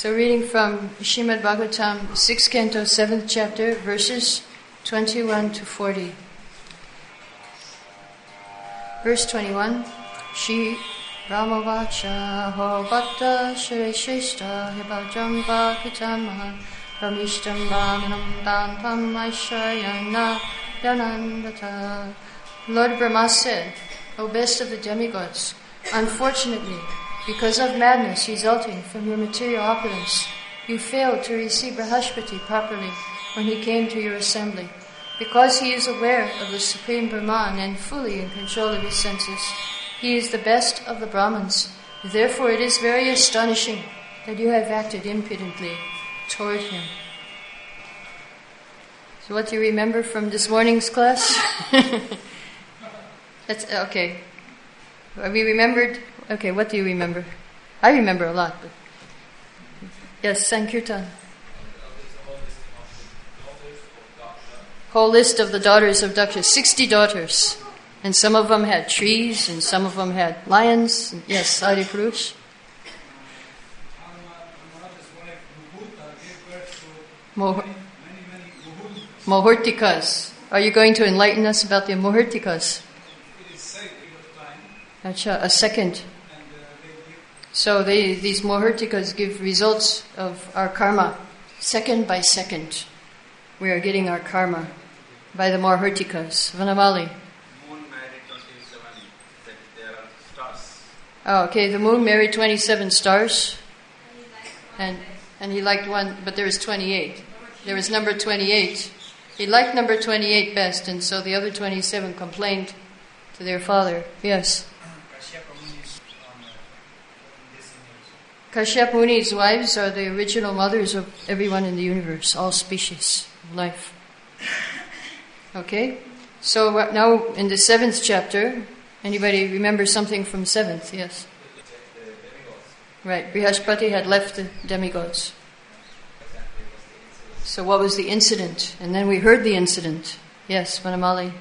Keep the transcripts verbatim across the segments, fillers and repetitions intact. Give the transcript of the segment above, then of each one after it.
So reading from Srimad Bhagavatam, sixth canto, seventh chapter, verses twenty-one to forty. Verse twenty-one, Shri Ramavacha ho bhatta shri sheshta hebajam bhakitam ramishtam bhamanam dantam aishayana yanandata. Lord Brahma said, O best of the demigods, unfortunately, because of madness resulting from your material opulence, you failed to receive Brihaspati properly when he came to your assembly. Because he is aware of the Supreme Brahman and fully in control of his senses, he is the best of the Brahmins. Therefore it is very astonishing that you have acted impudently toward him. So what do you remember from this morning's class? That's okay. Have we remembered? Okay, what do you remember? I remember a lot, but yes, Sankirtan. Whole list of the daughters of Daksha, sixty daughters, and some of them had trees, and some of them had lions. And yes, Adi Purush. Moh- Muhurtikas. Are you going to enlighten us about the Muhurtikas? Achha, a second. So they, these Muhurtikas give results of our karma, second by second. We are getting our karma by the Muhurtikas. Vanamali. Moon married twenty-seven, there are stars. Oh, okay, the moon married twenty-seven stars. And and he liked one, but there was twenty-eight. There was number twenty-eight. He liked number twenty-eight best, and so the other twenty-seven complained to their father. Yes. Kashyap Muni's wives are the original mothers of everyone in the universe, all species of life. Okay? So now in the seventh chapter, anybody remember something from seventh? Yes. Right, Brihaspati had left the demigods. So what was the incident? And then we heard the incident. Yes, Vanamali.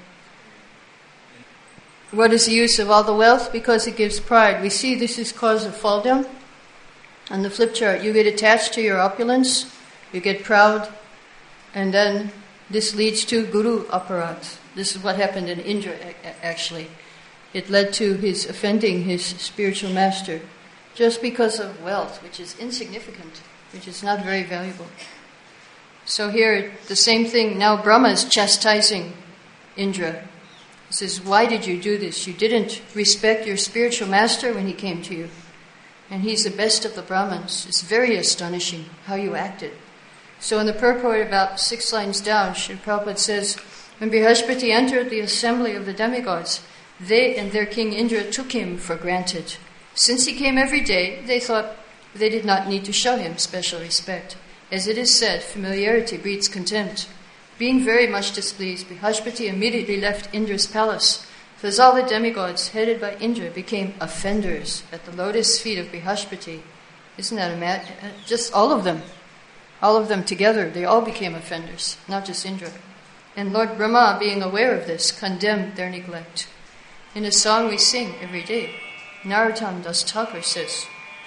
What is the use of all the wealth? Because it gives pride. We see this is cause of fall down. On the flip chart, you get attached to your opulence, you get proud, and then this leads to Guru Aparat. This is what happened in Indra, actually. It led to his offending his spiritual master, just because of wealth, which is insignificant, which is not very valuable. So here, the same thing, now Brahma is chastising Indra. He says, why did you do this? You didn't respect your spiritual master when he came to you. And he's the best of the Brahmins. It's very astonishing how you acted. So in the purport about six lines down, Srila Prabhupada says, when Brihaspati entered the assembly of the demigods, they and their king Indra took him for granted. Since he came every day, they thought they did not need to show him special respect. As it is said, familiarity breeds contempt. Being very much displeased, Brihaspati immediately left Indra's palace. Thus all the demigods headed by Indra became offenders at the lotus feet of Brihaspati. Isn't that a mad? Just all of them. All of them together, they all became offenders, not just Indra. And Lord Brahma, being aware of this, condemned their neglect. In a song we sing every day, Narottam Das Thakur says,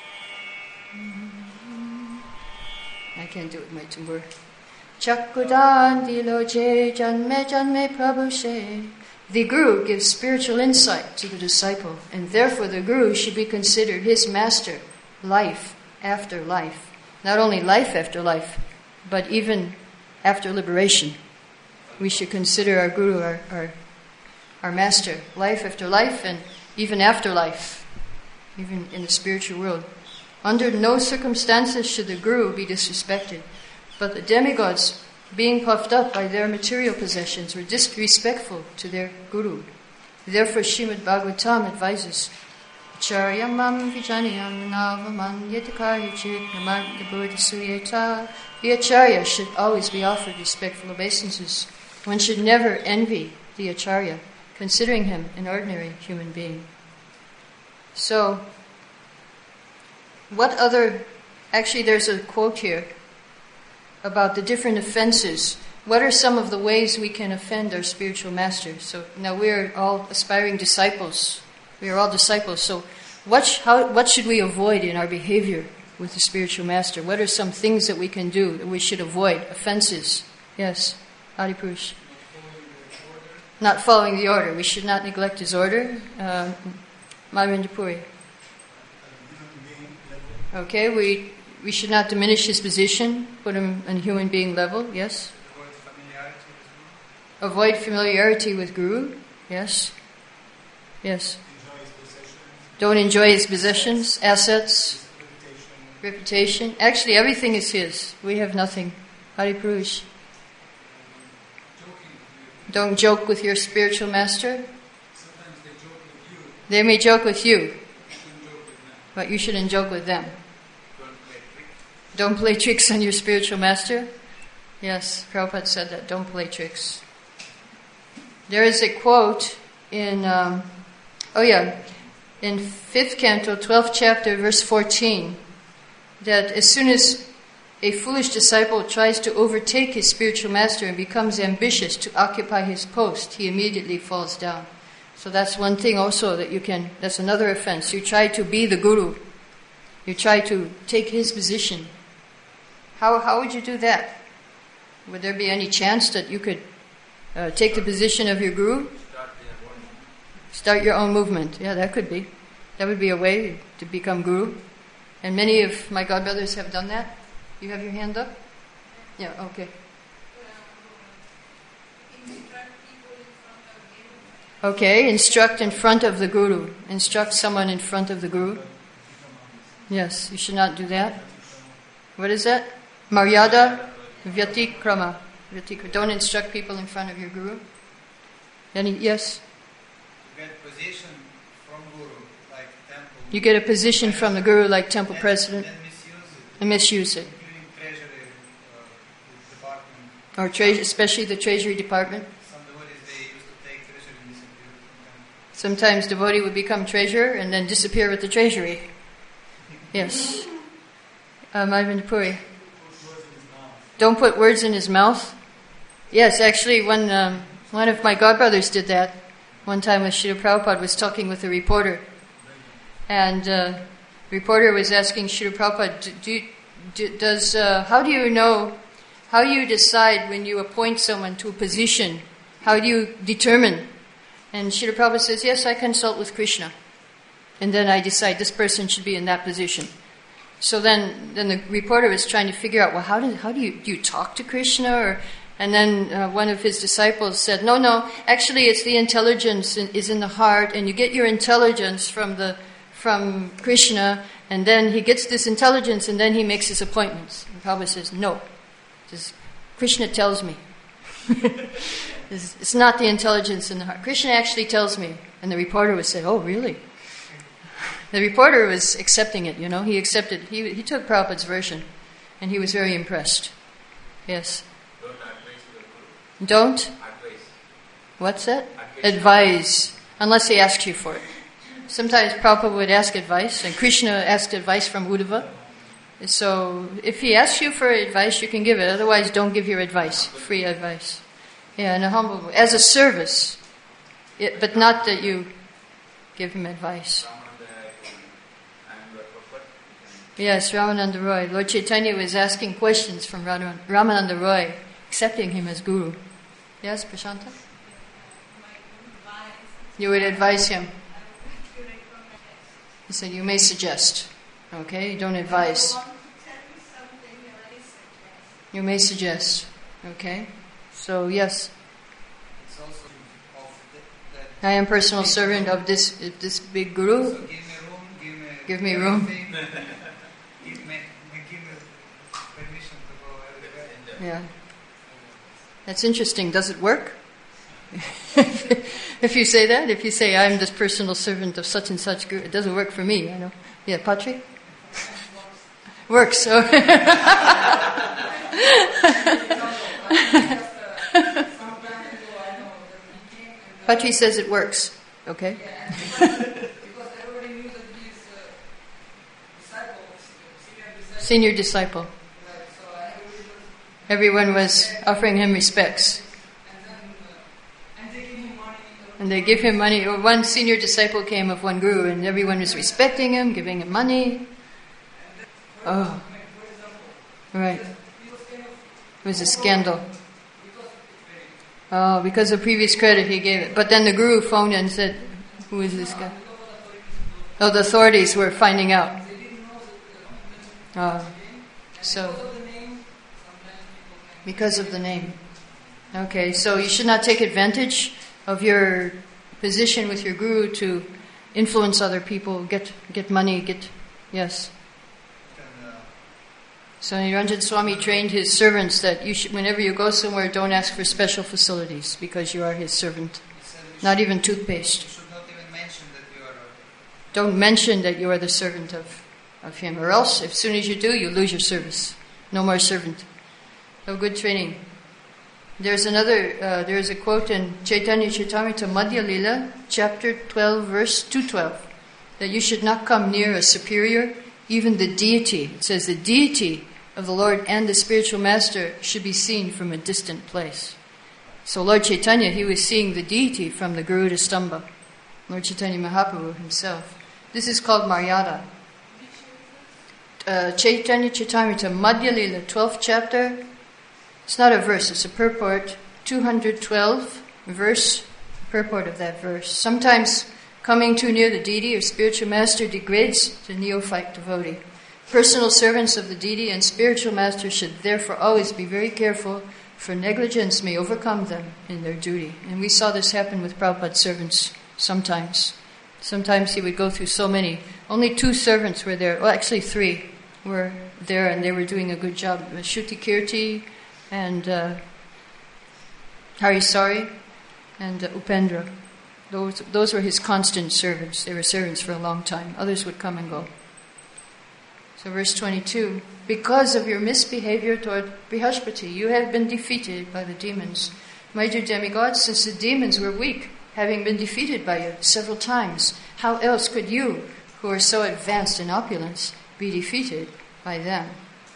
I can't do it with my tambur. Chakudan diloje janme janme prabhushe. The Guru gives spiritual insight to the disciple, and therefore the Guru should be considered his master, life after life. Not only life after life, but even after liberation. We should consider our Guru our, our, our master, life after life, and even after life, even in the spiritual world. Under no circumstances should the Guru be disrespected, but the demigods, being puffed up by their material possessions, were disrespectful to their Guru. Therefore Srimad Bhagavatam advises, Acharyam mam vijaniyam navaman yatakaryachit namadabodhisuyeta. The Acharya should always be offered respectful obeisances. One should never envy the Acharya, considering him an ordinary human being. So, what other... Actually, there's a quote here about the different offenses. What are some of the ways we can offend our spiritual master? So now we're all aspiring disciples. We are all disciples. So what, sh- how, what should we avoid in our behavior with the spiritual master? What are some things that we can do that we should avoid? Offenses. Yes, Adipurush. Not following the order. We should not neglect his order. Um, Madhavendra. Okay, we we should not diminish his position, put him on human being level, yes. Avoid familiarity with Guru, yes. Yes. Don't enjoy his possessions, assets, reputation. Actually, everything is his. We have nothing. Hari Purush. Don't joke with your spiritual master. Sometimes they joke with you. They may joke with you, You shouldn't joke with them. but you shouldn't joke with them. Don't play tricks. Don't play tricks on your spiritual master. Yes, Prabhupada said that. Don't play tricks. There is a quote in, um, oh yeah, in fifth canto, twelfth chapter, verse fourteen, that as soon as a foolish disciple tries to overtake his spiritual master and becomes ambitious to occupy his post, he immediately falls down. So that's one thing also that you can, that's another offense. You try to be the guru. You try to take his position. How how would you do that? Would there be any chance that you could uh, take the position of your guru? Start their own. Start your own movement. Yeah, that could be. That would be a way to become guru. And many of my godbrothers have done that. You have your hand up? Yeah, okay. Okay, instruct in front of the guru. Instruct someone in front of the guru. Yes, you should not do that. What is that? Maryada Vyatikrama. Vyatikrama. Don't instruct people in front of your guru. Any, yes? You get position from Guru, like temple. You get a position from the guru like temple Then- president Then misuse it. and misuse it. Including treasury uh, department. Or tre- especially the treasury department. Some devotees, they used to take treasury and disappear from temple. Sometimes devotee would become treasurer and then disappear with the treasury. Yes. Um, Ivan Puri. Don't put words in his mouth. Yes, actually, one um, one of my godbrothers did that. One time, when Srila Prabhupada was talking with a reporter, and uh, the reporter was asking Srila Prabhupada, do, do, do, "Does uh, how do you know? How do you decide when you appoint someone to a position? How do you determine?" And Srila Prabhupada says, "Yes, I consult with Krishna, and then I decide this person should be in that position." So then, then the reporter was trying to figure out, well, how do how do you do you talk to Krishna? Or, and then uh, one of his disciples said, no, no, actually, it's the intelligence in, is in the heart, and you get your intelligence from the from Krishna, and then he gets this intelligence, and then he makes his appointments. And Prabhupada says, no, just, Krishna tells me. it's, it's not the intelligence in the heart. Krishna actually tells me. And the reporter would say, oh, really? The reporter was accepting it, you know. He accepted, he he took Prabhupada's version, and he was very impressed. Yes. Don't advise your guru. Don't? Advise. What's that? Advise. Advise. Unless he asks you for it. Sometimes Prabhupada would ask advice, and Krishna asked advice from Uddhava. So if he asks you for advice, you can give it. Otherwise, don't give your advice, free advice. Yeah, in a humble way. As a service. It, but not that you give him advice. I'm your prophet. Yes, Ramananda Roy. Lord Chaitanya was asking questions from Ram- Ramananda Roy, accepting him as guru. Yes, Prashanta? You would advise him. He said, you may suggest. Okay, don't advise. You may suggest. Okay? So, yes. It's also of the, that I am personal servant of this of this big guru. so give me room, give me Give me room. everything. give me, give me permission to go everywhere. Yeah. That's interesting. Does it work? If you say that, if you say, I'm this personal servant of such and such guru, it doesn't work for me, I know. Yeah, Patri? Works. So Patri says it works. Okay. Senior disciple. Everyone was offering him respects. And they give him money. Or one senior disciple came of one guru, and everyone was respecting him, giving him money. Oh. Right. It was a scandal. Oh, because of previous credit he gave it. But then the guru phoned and said, who is this guy? Oh, the authorities were finding out. Oh. So, because of the name. Okay, so you should not take advantage of your position with your guru to influence other people, get get money, get, yes. So Niranjan Swami trained his servants that you should, whenever you go somewhere, don't ask for special facilities because you are his servant. Not even toothpaste. You should not even mention that you are a... Don't mention that you are the servant of, of him, or else, as soon as you do, you lose your service. No more servant. No good training. There's another, uh, there's a quote in Chaitanya Charitamrita Madhya Lila, chapter twelve, verse two twelve, that you should not come near a superior, even the deity. It says the deity of the Lord and the spiritual master should be seen from a distant place. So Lord Chaitanya, he was seeing the deity from the Garuda Stamba, Lord Chaitanya Mahaprabhu himself. This is called Maryada. Uh, Chaitanya Charitamrita Madhya Lila, twelfth chapter. It's not a verse, it's a purport. two hundred twelve verse, purport of that verse. Sometimes coming too near the deity or spiritual master degrades the neophyte devotee. Personal servants of the deity and spiritual master should therefore always be very careful, for negligence may overcome them in their duty. And we saw this happen with Prabhupada's servants sometimes. Sometimes he would go through so many. Only two servants were there, well actually three were there, and they were doing a good job. It was Shruti Kirti and uh, Harisari and uh, Upendra. Those, those were his constant servants. They were servants for a long time. Others would come and go. So verse twenty-two, because of your misbehavior toward Brihaspati, you have been defeated by the demons. My dear demigods, since the demons were weak, having been defeated by you several times, how else could you, who are so advanced in opulence, be defeated by them?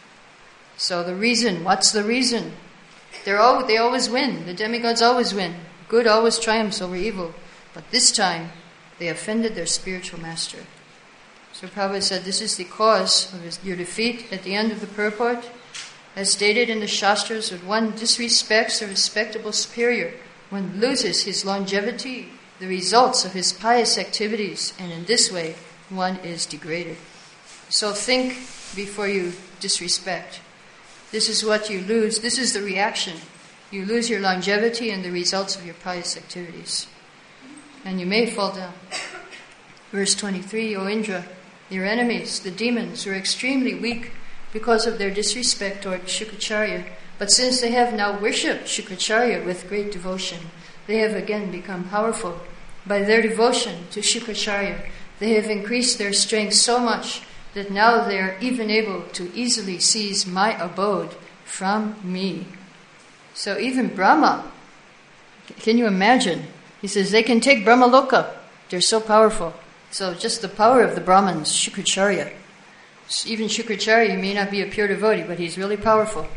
So the reason, what's the reason? They're all, they always win. The demigods always win. Good always triumphs over evil. But this time, they offended their spiritual master. So Prabhupada said, this is the cause of his, your defeat at the end of the purport. As stated in the Shastras, when one disrespects a respectable superior, one loses his longevity, the results of his pious activities, and in this way, one is degraded. So think before you disrespect. This is what you lose. This is the reaction. You lose your longevity and the results of your pious activities. And you may fall down. Verse twenty-three, O Indra, your enemies, the demons, were extremely weak because of their disrespect toward Shukracharya. But since they have now worshipped Shukracharya with great devotion, they have again become powerful. By their devotion to Shukracharya, they have increased their strength so much that now they are even able to easily seize my abode from me. So even Brahma, can you imagine? He says they can take Brahmaloka. They're so powerful. So just the power of the Brahmins, Shukracharya. Even Shukracharya may not be a pure devotee, but he's really powerful.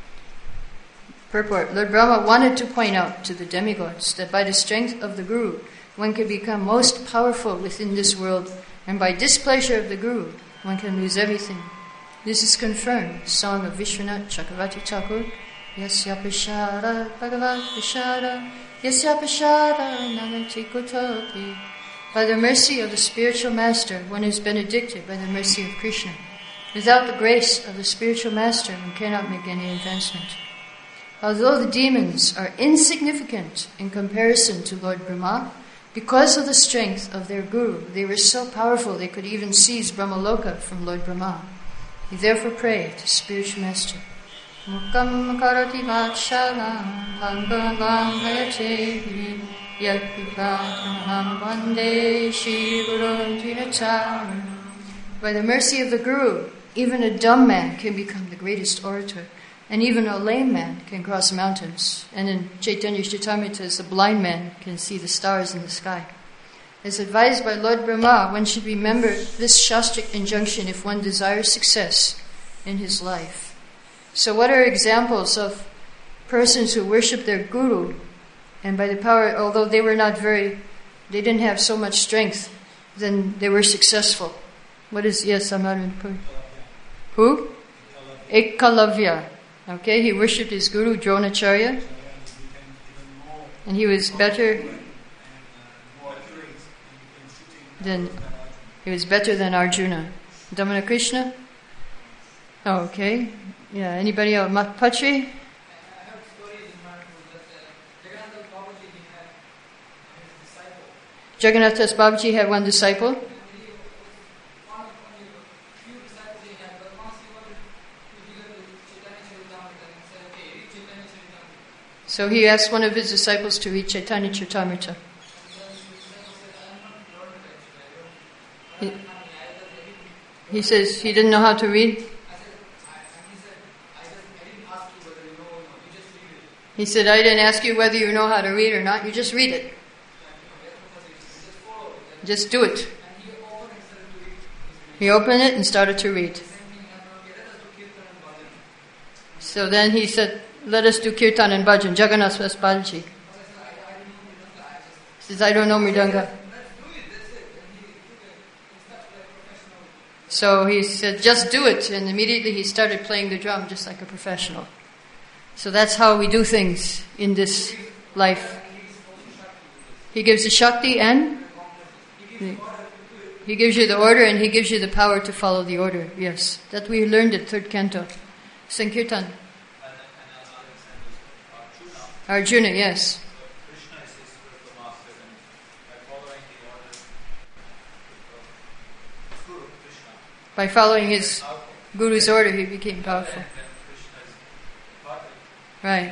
Purport, Lord Brahma wanted to point out to the demigods that by the strength of the Guru, one can become most powerful within this world, and by displeasure of the Guru, one can lose everything. This is confirmed. Song of Vishwanath Chakravarti Thakur. Yasya Pashara Bhagavat Pashara Yasya Pashara Nanati Kutati. By the mercy of the spiritual master, one is benedicted by the mercy of Krishna. Without the grace of the spiritual master, one cannot make any advancement. Although the demons are insignificant in comparison to Lord Brahma, because of the strength of their guru, they were so powerful they could even seize Brahmaloka from Lord Brahma. He therefore prayed to spiritual master. Mukam karati vatshalam bhangavam hayate yakupaham vande shri gurun dinachara. By the mercy of the Guru, even a dumb man can become the greatest orator, and even a lame man can cross mountains. And in Chaitanya Charitamrita, the blind man can see the stars in the sky. As advised by Lord Brahma, one should remember this Shastric injunction if one desires success in his life. So what are examples of persons who worship their Guru, and by the power, although they were not very, they didn't have so much strength, then they were successful? What is, yes, I'm not in, who? Who? Ekalavya. Okay, he worshipped his guru Dronacharya, and he was better than he was better than Arjuna. Damana Krishna. Oh, okay. Yeah. Anybody else? Patri? Jagannathas Babaji had one disciple. So he asked one of his disciples to read Chaitanya Charitamrita. He, he says he didn't know how to read. He said, I didn't ask you whether you know how to read or not, you just read it. Just do it. He opened it and started to read. So then he said, let us do kirtan and bhajan. Jagannath Babaji. He says, I don't know Mridanga. So he said, just do it. And immediately he started playing the drum just like a professional. So that's how we do things in this life. He gives the Shakti and he gives you the order and he gives you the power to follow the order. Yes. That we learned at third canto. Sankirtan. Arjuna, yes. By following his guru's order, he became powerful. Right.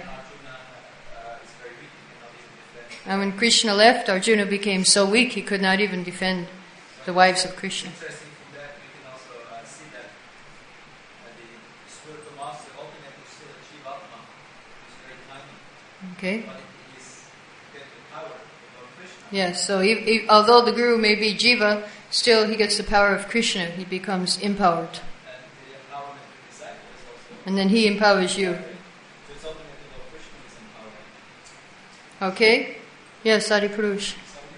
And when Krishna left, Arjuna became so weak he could not even defend the wives of Krishna. Interesting from that, we can also uh, see that uh, the spiritual master ultimately still achieve Atma. He's very tiny. Okay. But he's getting the power of Krishna. Yes, so he, he, although the guru may be Jiva, still he gets the power of Krishna. He becomes empowered. And the empowerment of the disciple is also. And then he empowers you. So it's ultimately what Krishna is empowering. Okay? Yes, Adipurush.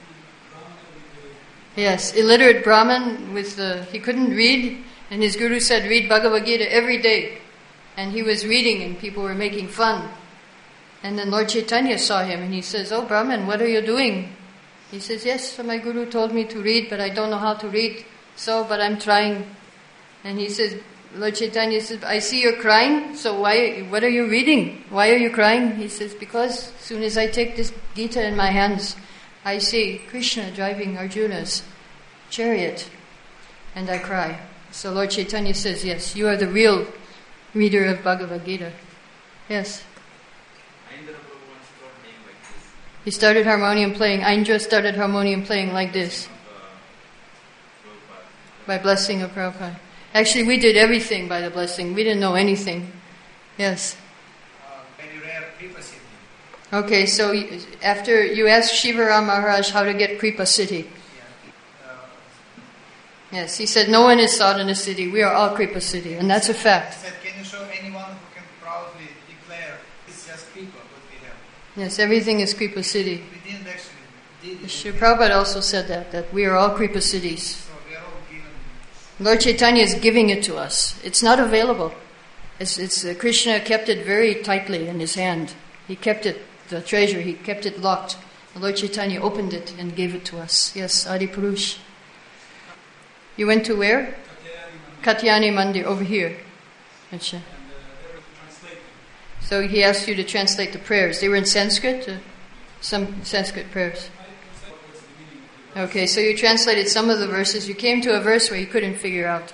Yes, illiterate Brahmin with the, he couldn't read, and his guru said, read Bhagavad Gita every day. And he was reading and people were making fun. And then Lord Chaitanya saw him and he says, oh Brahmin, what are you doing? He says, yes, so my guru told me to read, but I don't know how to read, so, but I'm trying. And he says, Lord Chaitanya says, I see you're crying, so why, what are you reading? Why are you crying? He says, because as soon as I take this Gita in my hands, I see Krishna driving Arjuna's chariot, and I cry. So Lord Chaitanya says, yes, you are the real reader of Bhagavad Gita. Yes. Indra Prabhu once taught me like this. He started harmonium playing, Indra started harmonium playing like this, Of, uh, Prabhupada. by blessing of Prabhupada. Actually, we did everything by the blessing. We didn't know anything. Yes. Uh, very rare Kripa Siddhi. Okay, so you- after you asked Shivaram Maharaj how to get Kripa City. Yeah. Uh, Yes, he said no one is sadhana city. We are all Kripa City, and that's a he fact. said, can you show anyone who can proudly declare it's just Kripa what we have? Yes, everything is Kripa City. We didn't actually did it. Srila Prabhupada also said that, that we are all Kripa cities. So we are all given. Lord Chaitanya is giving it to us. It's not available. It's, it's uh, Krishna kept it very tightly in his hand. He kept it, the treasure, he kept it locked. Lord Chaitanya opened it and gave it to us. Yes, Adipurush. You went to where? Katyani Mandir, over here. Achha. So he asked you to translate the prayers. They were in Sanskrit? Uh, some Sanskrit prayers. Okay, so you translated some of the verses. You came to a verse where you couldn't figure out.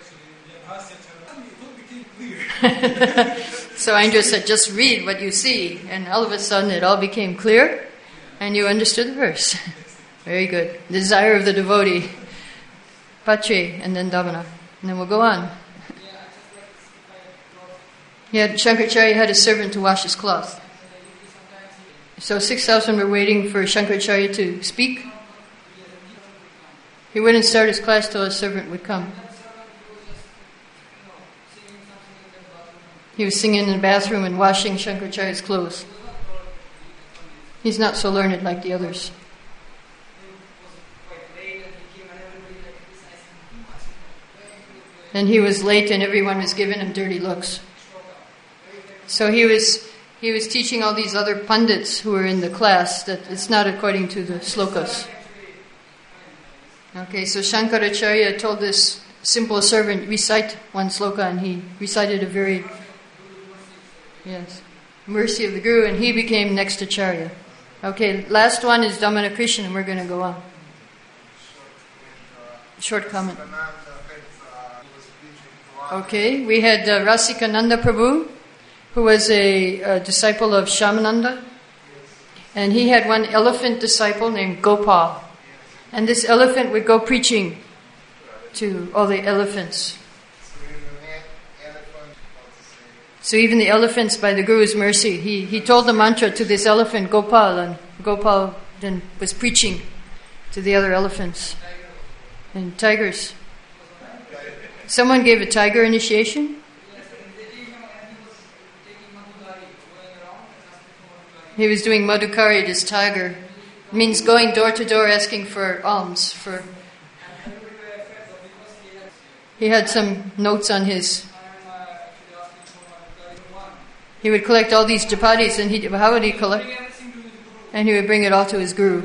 So Indra said, just read what you see. And all of a sudden it all became clear and you understood the verse. Very good. Desire of the devotee. Patri and then Damana. And then we'll go on. He had, Shankaracharya had a servant to wash his cloth. So six thousand were waiting for Shankaracharya to speak. He wouldn't start his class till his servant would come. He was singing in the bathroom and washing Shankaracharya's clothes. He's not so learned like the others. and he was late and everyone was giving him dirty looks. So he was he was teaching all these other pundits who were in the class that it's not according to the slokas. Okay, so Shankaracharya told this simple servant recite one sloka, and he recited a very yes mercy of the Guru, and he became next acharya. Okay, last one is Damana Krishna, and we're going to go on. Short comment. Okay, we had uh, Rasikananda Prabhu, who was a, a disciple of Shyamananda, and he had one elephant disciple named Gopal, and this elephant would go preaching to all the elephants. So even the elephants, by the Guru's mercy, he, he told the mantra to this elephant Gopal, and Gopal then was preaching to the other elephants and tigers. Someone gave a tiger initiation? He was doing Madhukari, this tiger. It means going door to door asking for alms. For He had some notes on his... He would collect all these chapatis, and he, how would he collect? And he would bring it all to his Guru.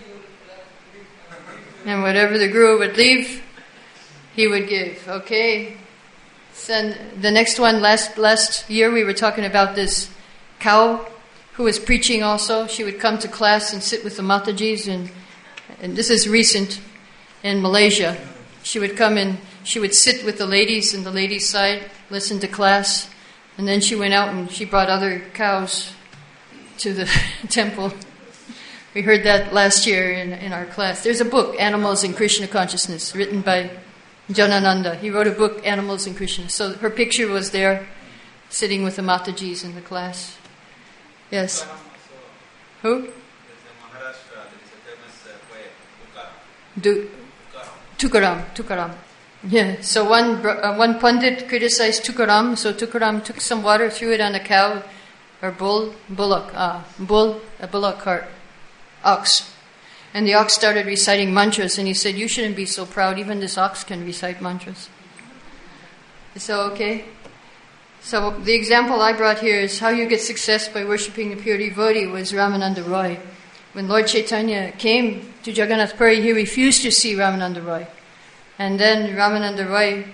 And whatever the Guru would leave, he would give. Okay. Then the next one, last last year we were talking about this cow who was preaching also. She would come to class and sit with the Matajis, and, and this is recent in Malaysia. She would come and she would sit with the ladies in the ladies' side, listen to class, and then she went out and she brought other cows to the temple. We heard that last year in, in our class. There's a book, Animals in Krishna Consciousness, written by Janananda. He wrote a book, Animals in Krishna. So her picture was there, sitting with the Matajis in the class. Yes. Who? Du- Tukaram. Tukaram. Yeah. So one uh, one pundit criticized Tukaram. So Tukaram took some water, threw it on a cow or bull, bullock, uh, bull, a bullock cart, ox. And the ox started reciting mantras, and he said, "You shouldn't be so proud. Even this ox can recite mantras." So, okay. So the example I brought here is how you get success by worshipping the pure devotee was Ramananda Roy. When Lord Chaitanya came to Jagannath Puri, he refused to see Ramananda Roy. And then Ramananda Roy,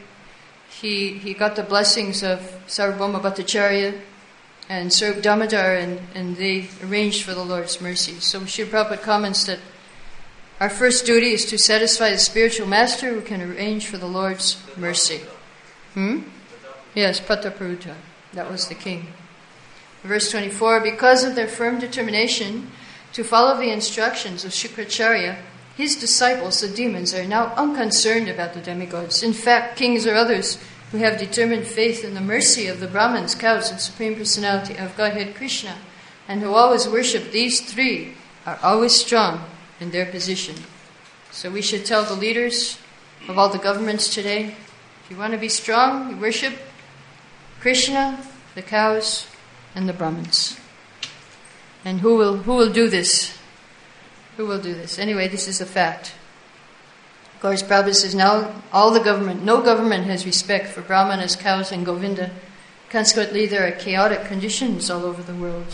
he he got the blessings of Sarvabhauma Bhattacharya and Sarup Damodar, and, and they arranged for the Lord's mercy. So Srila Prabhupada comments that our first duty is to satisfy the spiritual master who can arrange for the Lord's mercy. Hmm? Yes, Pataparuta. That was the king. Verse twenty-four, because of their firm determination to follow the instructions of Shukracharya, his disciples, the demons, are now unconcerned about the demigods. In fact, kings or others who have determined faith in the mercy of the Brahmins, cows, and Supreme Personality of Godhead Krishna, and who always worship these three, are always strong in their position. So we should tell the leaders of all the governments today, if you want to be strong, you worship Krishna, the cows, and the Brahmins. And who will who will do this? Who will do this? Anyway, this is a fact. Of course, Prabhupada says now all the government, no government has respect for Brahmanas, cows, and Govinda. Consequently, there are chaotic conditions all over the world.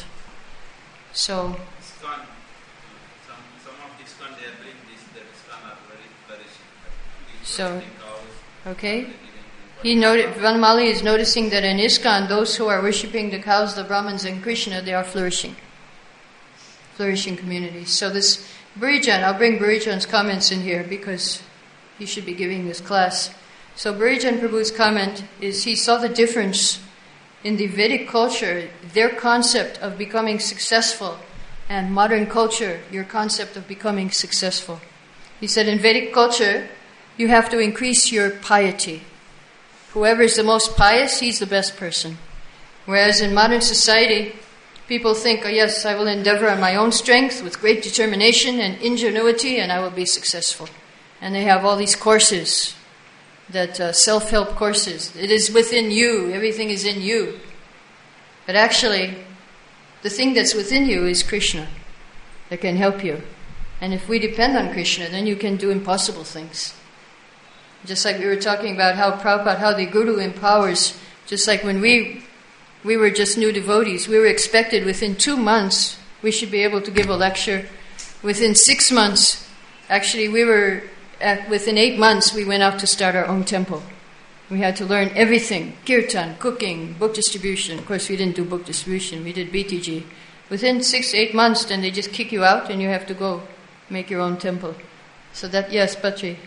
So, ISKCON, some, some of ISKCON, they are doing this, that ISKCON are very flourishing. So, okay. He noted, Vanamali is noticing that in ISKCON, those who are worshipping the cows, the Brahmins, and Krishna, they are flourishing. Flourishing communities. So this Burijan, I'll bring Burijan's comments in here because he should be giving this class. So Burijan Prabhu's comment is he saw the difference in the Vedic culture, their concept of becoming successful, and modern culture, your concept of becoming successful. He said in Vedic culture, you have to increase your piety. Whoever is the most pious, he's the best person. Whereas in modern society, people think, oh yes, I will endeavor on my own strength with great determination and ingenuity and I will be successful. And they have all these courses, that uh, self-help courses. It is within you, everything is in you. But actually, the thing that's within you is Krishna that can help you. And if we depend on Krishna, then you can do impossible things. Just like we were talking about how Prabhupada, how the Guru empowers, just like when we we were just new devotees, we were expected within two months we should be able to give a lecture. Within six months, actually we were, at, within eight months we went out to start our own temple. We had to learn everything, kirtan, cooking, book distribution. Of course we didn't do book distribution, we did B T G. Within six, eight months then they just kick you out and you have to go make your own temple. So that, yes, Patri.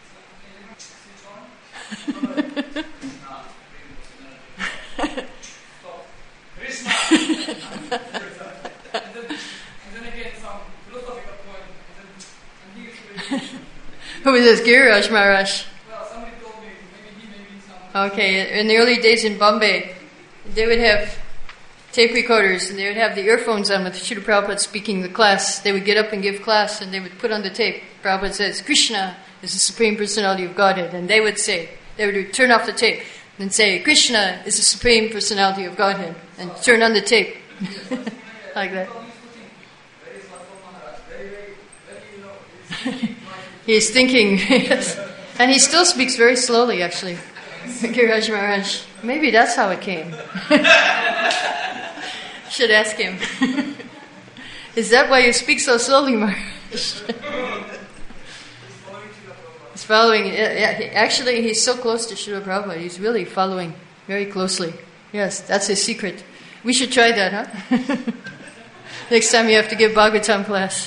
Who was this? Giriraj Maharaj? Well, somebody told me, maybe he, maybe someone. Okay, in the early days in Bombay, they would have tape recorders and they would have the earphones on with Srila Prabhupada speaking the class. They would get up and give class and they would put on the tape, Prabhupada says, Krishna is the Supreme Personality of Godhead. And they would say, they would turn off the tape and say, Krishna is the Supreme Personality of Godhead. And turn on the tape. Like that. He's thinking, yes. And he still speaks very slowly, actually. Giriraj Maharaj. Maybe that's how it came. Should ask him. Is that why you speak so slowly, Maharaj? He's following. Actually, he's so close to Srila Prabhupada. He's really following very closely. Yes, that's his secret. We should try that, huh? Next time you have to give Bhagavatam class.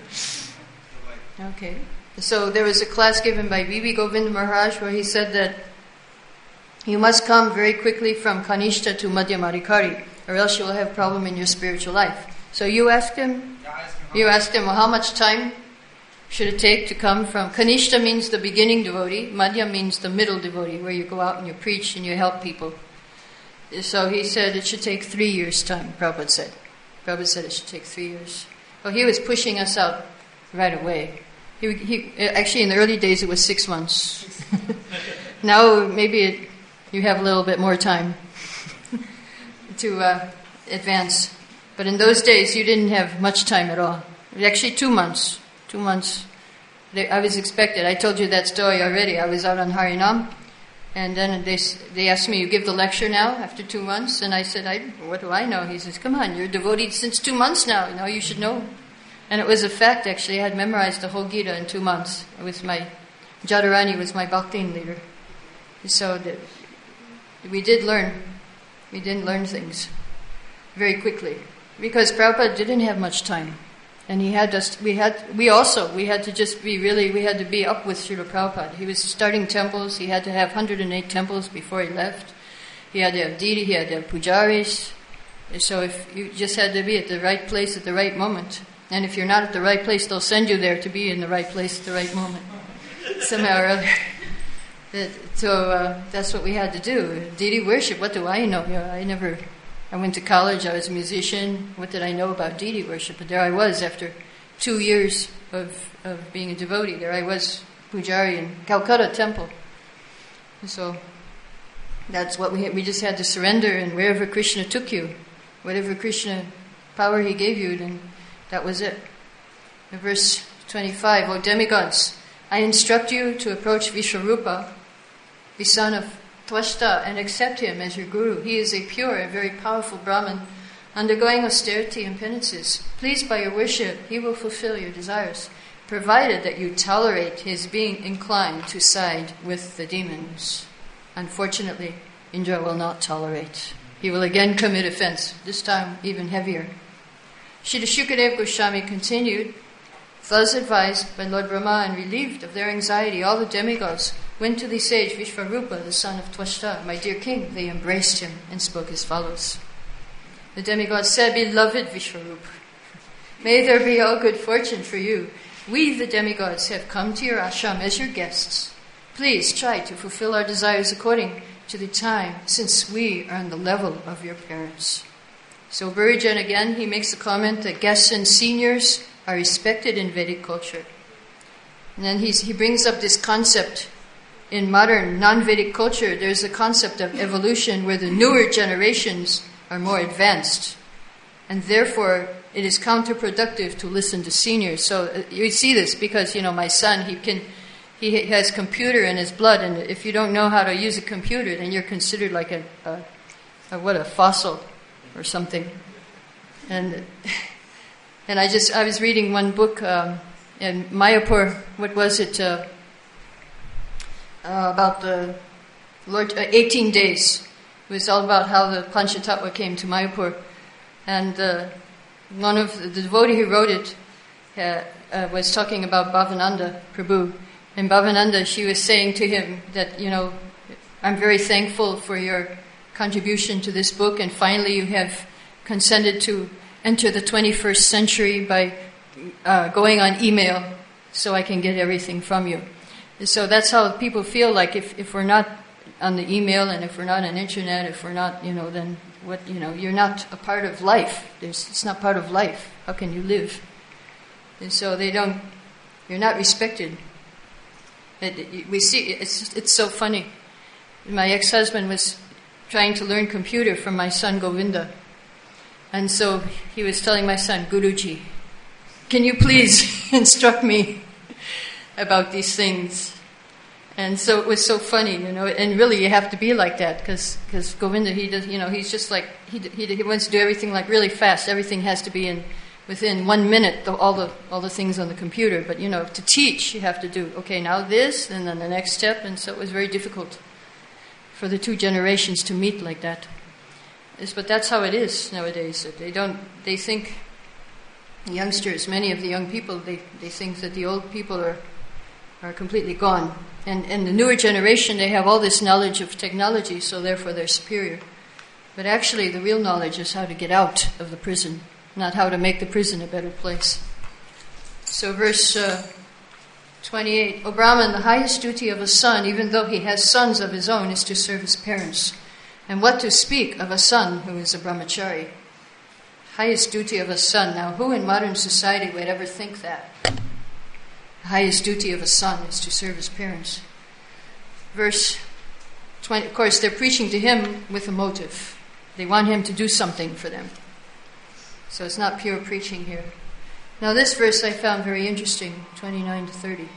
Okay. So there was a class given by B B Govinda Maharaj where he said that you must come very quickly from Kanishta to Madhyamadikari, or else you will have problem in your spiritual life. So you asked him, you asked him, well, how much time should it take to come from... Kanishta means the beginning devotee, Madhya means the middle devotee, where you go out and you preach and you help people. So he said it should take three years' time, Prabhupada said. Prabhupada said it should take three years. Well, he was pushing us out right away. He, he, actually, in the early days, it was six months. Now, maybe it, you have a little bit more time to uh, advance. But in those days, you didn't have much time at all. It was actually two months. Two months. They, I was expected. I told you that story already. I was out on Harinam, and then they they asked me, "You give the lecture now after two months?" And I said, I, "What do I know?" He says, "Come on, you're devoted since two months now. Now you should know." And it was a fact, actually. I had memorized the whole Gita in two months. It was my, Jadharani was my Bhaktin leader. So the, we did learn, we did learn things very quickly. Because Prabhupada didn't have much time. And he had us, we had, we also, we had to just be really, we had to be up with Srila Prabhupada. He was starting temples. He had to have one hundred eight temples before he left. He had to have deity, he had to have pujaris. So if you just had to be at the right place at the right moment. And if you're not at the right place, they'll send you there to be in the right place at the right moment. Somehow or other. That, so uh, that's what we had to do. Deity worship, what do I know? You know? I never, I went to college, I was a musician. What did I know about deity worship? But there I was after two years of, of being a devotee. There I was, Pujari in Calcutta temple. So that's what we had. We just had to surrender, and wherever Krishna took you, whatever Krishna power he gave you, then that was it. In verse twenty-five, O demigods, I instruct you to approach Vishwarupa, the son of Tvashta, and accept him as your guru. He is a pure and very powerful Brahman, undergoing austerity and penances. Pleased by your worship, he will fulfill your desires, provided that you tolerate his being inclined to side with the demons. Unfortunately, Indra will not tolerate. He will again commit offense, this time even heavier. Srila Shukadeva Goswami continued, thus advised by Lord Brahma and relieved of their anxiety, all the demigods went to the sage Vishwarupa, the son of Tvashta. My dear king, they embraced him and spoke as follows. The demigods said, Beloved Vishwarupa, may there be all good fortune for you. We, the demigods, have come to your ashram as your guests. Please try to fulfill our desires according to the time, since we are on the level of your parents. So Burijan again, he makes the comment that guests and seniors are respected in Vedic culture. And then he's, he brings up this concept in modern non-Vedic culture. There's a concept of evolution where the newer generations are more advanced. And therefore, it is counterproductive to listen to seniors. So uh, you see this because, you know, my son, he can he has computer in his blood, and if you don't know how to use a computer, then you're considered like a, a, a what a fossil or something. And and I just I was reading one book um, in Mayapur. What was it uh, uh, about the Lord? Uh, eighteen days. It was all about how the Panchatattva came to Mayapur, and uh, one of the, the devotee who wrote it uh, uh, was talking about Bhavananda Prabhu. And Bhavananda, she was saying to him that, you know, I'm very thankful for your contribution to this book, and finally you have consented to enter the twenty-first century by uh, going on email so I can get everything from you. And so that's how people feel like if, if we're not on the email and if we're not on internet, if we're not, you know, then what, you know, you're not a part of life. There's, it's not part of life. How can you live? And so they don't, you're not respected. It, it, we see, it's, it's so funny. My ex-husband was trying to learn computer from my son Govinda. And so he was telling my son, Guruji, can you please instruct me about these things? And so it was so funny, you know, and really you have to be like that, because because Govinda, he does, you know, he's just like, he, he he wants to do everything like really fast. Everything has to be in within one minute, the, all the all the things on the computer. But, you know, to teach, you have to do, okay, now this, and then the next step. And so it was very difficult for the two generations to meet like that. It's, but that's how it is nowadays. They don't, they think, youngsters, many of the young people, they, they think that the old people are are completely gone. And, and the newer generation, they have all this knowledge of technology, so therefore they're superior. But actually, the real knowledge is how to get out of the prison, not how to make the prison a better place. So verse uh, twenty-eight, O Brahman, the highest duty of a son, even though he has sons of his own, is to serve his parents. And what to speak of a son who is a brahmachari? Highest duty of a son. Now, who in modern society would ever think that? The highest duty of a son is to serve his parents. Verse twenty, of course, they're preaching to him with a motive. They want him to do something for them. So it's not pure preaching here. Now this verse I found very interesting, twenty-nine to thirty.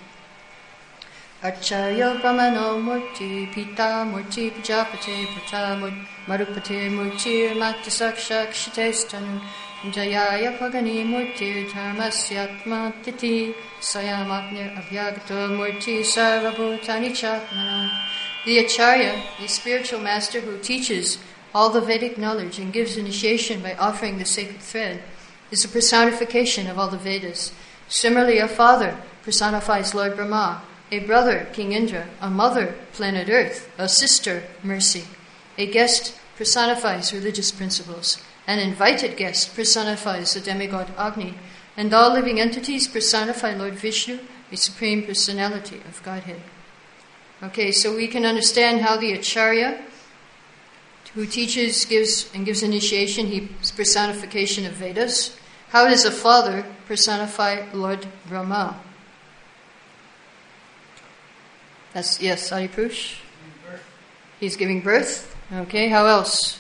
Archaya brahmano murti pita murti pujapate pracha marupate murti matasakshakshitestanu Jayaya pagani murti dharmasyatma titi sayamatnir abhyagato murti sarvabhutani chatmana. The Acharya, the spiritual master who teaches all the Vedic knowledge and gives initiation by offering the sacred thread, is a personification of all the Vedas. Similarly, a father personifies Lord Brahma, a brother, King Indra, a mother, planet Earth, a sister, mercy. A guest personifies religious principles. An invited guest personifies the demigod Agni, and all living entities personify Lord Vishnu, the supreme personality of Godhead. Okay, so we can understand how the Acharya, who teaches, gives, and gives initiation, he's personification of Vedas. How does a father personify Lord Brahma? That's, yes, Adipurush? He's giving birth. Okay, how else?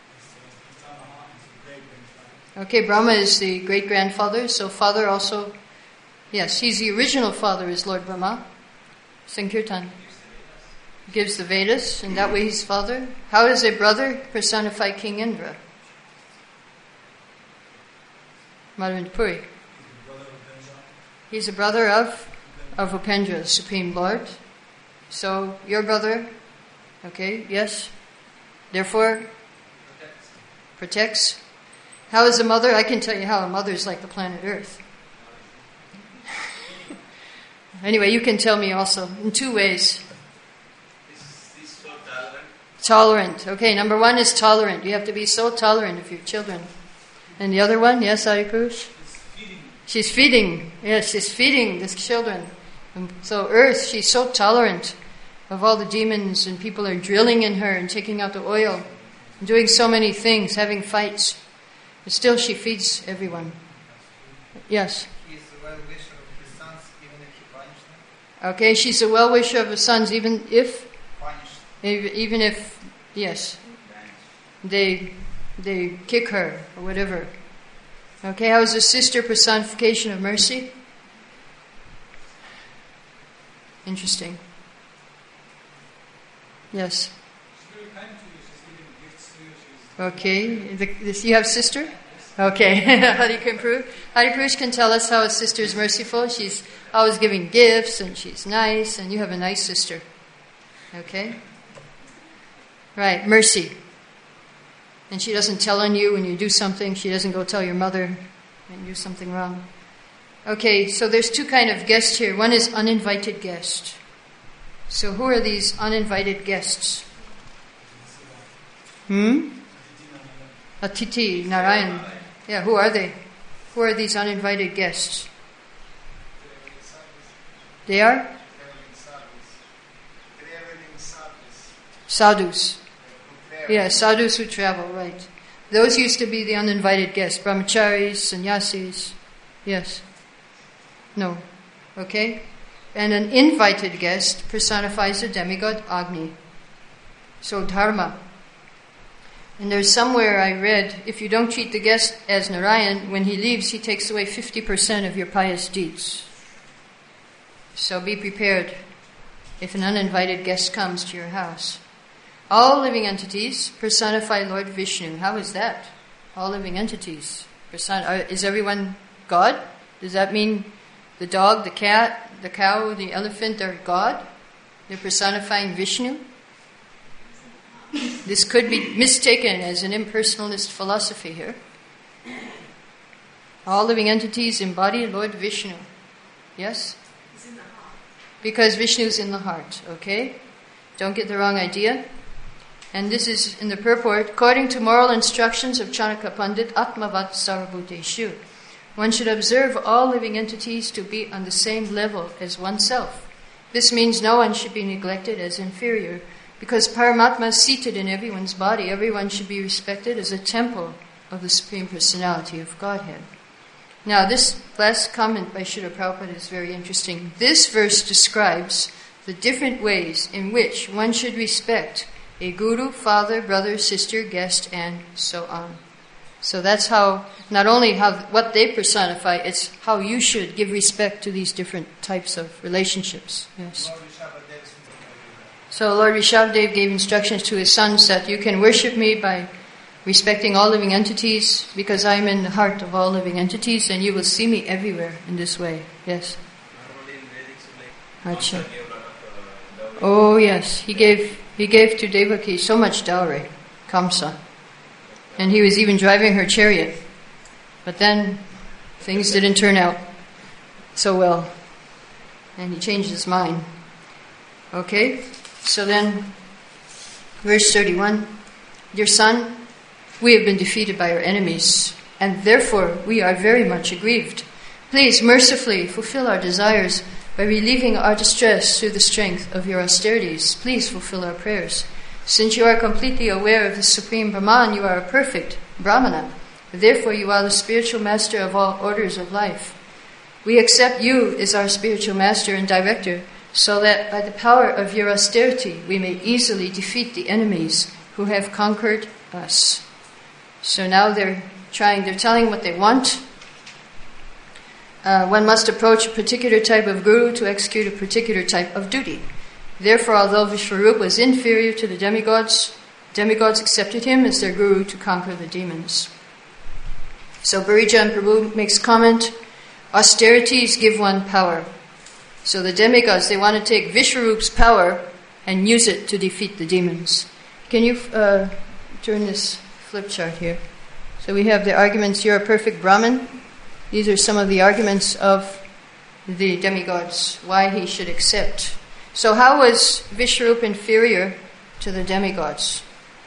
Okay, Brahma is the great-grandfather, so father also, yes, he's the original father is Lord Brahma. Sankirtan gives the Vedas, and that way he's father. How does a brother personify King Indra? Madhavendra Puri. He's a brother of, of Upendra, the Supreme Lord. So, your brother, okay, yes. Therefore, protects. How is a mother? I can tell you how a mother is like the planet Earth. Anyway, you can tell me also in two ways. Is this so tolerant? Tolerant. Okay, number one is tolerant. You have to be so tolerant of your children. And the other one, yes, Adipurush? She's feeding. Yes, she's feeding the children. And so Earth, she's so tolerant of all the demons, and people are drilling in her and taking out the oil, and doing so many things, having fights. But still she feeds everyone. Yes? He is a well-wisher of his sons, even if he punished them. Okay, she's a well-wisher of her sons, even if, Punished. even if, yes, they they kick her or whatever. Okay, how is a sister personification of mercy? Interesting. Yes. She's very kind to you. She's giving gifts to you. She's Okay. The, this, you have a sister? Okay. Hari Krimpuru. Hari Purush can tell us how his sister is merciful. She's always giving gifts and she's nice, and you have a nice sister. Okay? Right. Mercy. And she doesn't tell on you when you do something. She doesn't go tell your mother when you do something wrong. Okay, so there's two kind of guests here. One is uninvited guest. So who are these uninvited guests? Hmm? Atiti, Narayan. Yeah, who are they? Who are these uninvited guests? They are? Sadhus. Yeah, sadhus who travel, right. Those used to be the uninvited guests. Brahmacharis, sannyasis. Yes. No. Okay? And an invited guest personifies the demigod Agni. So dharma. And there's somewhere I read, if you don't treat the guest as Narayan, when he leaves, he takes away fifty percent of your pious deeds. So be prepared if an uninvited guest comes to your house. All living entities personify Lord Vishnu. How is that? All living entities. Person- are, is everyone God? Does that mean the dog, the cat, the cow, the elephant are God? They're personifying Vishnu? This could be mistaken as an impersonalist philosophy here. All living entities embody Lord Vishnu. Yes? Because Vishnu is in the heart, okay? Don't get the wrong idea. And this is in the purport, according to moral instructions of Chanaka Pandit, Atmavat Sarvabhuteshu. One should observe all living entities to be on the same level as oneself. This means no one should be neglected as inferior, because Paramatma is seated in everyone's body. Everyone should be respected as a temple of the Supreme Personality of Godhead. Now, this last comment by Srila Prabhupada is very interesting. This verse describes the different ways in which one should respect a guru, father, brother, sister, guest, and so on. So that's how, not only how what they personify, it's how you should give respect to these different types of relationships. Yes. So Lord Rishabhdev gave instructions to his sons that you can worship me by respecting all living entities, because I am in the heart of all living entities, and you will see me everywhere in this way. Yes. Achha. Oh yes, he gave he gave to Devaki so much dowry, Kamsa, and he was even driving her chariot. But then things didn't turn out so well, and he changed his mind. Okay, so then, verse thirty-one, dear son, we have been defeated by our enemies, and therefore we are very much aggrieved. Please mercifully fulfill our desires by relieving our distress through the strength of your austerities. Please fulfill our prayers. Since you are completely aware of the Supreme Brahman, you are a perfect Brahmana. Therefore you are the spiritual master of all orders of life. We accept you as our spiritual master and director, so that by the power of your austerity we may easily defeat the enemies who have conquered us. So now they're trying, they're telling what they want. Uh, one must approach a particular type of guru to execute a particular type of duty. Therefore, although Vishwarup was inferior to the demigods, demigods accepted him as their guru to conquer the demons. So Barijan Prabhu makes comment, austerities give one power. So the demigods, they want to take Vishwarup's power and use it to defeat the demons. Can you uh, turn this flip chart here? So we have the arguments, you're a perfect Brahmin. These are some of the arguments of the demigods, why he should accept. So how was Vishwarup inferior to the demigods?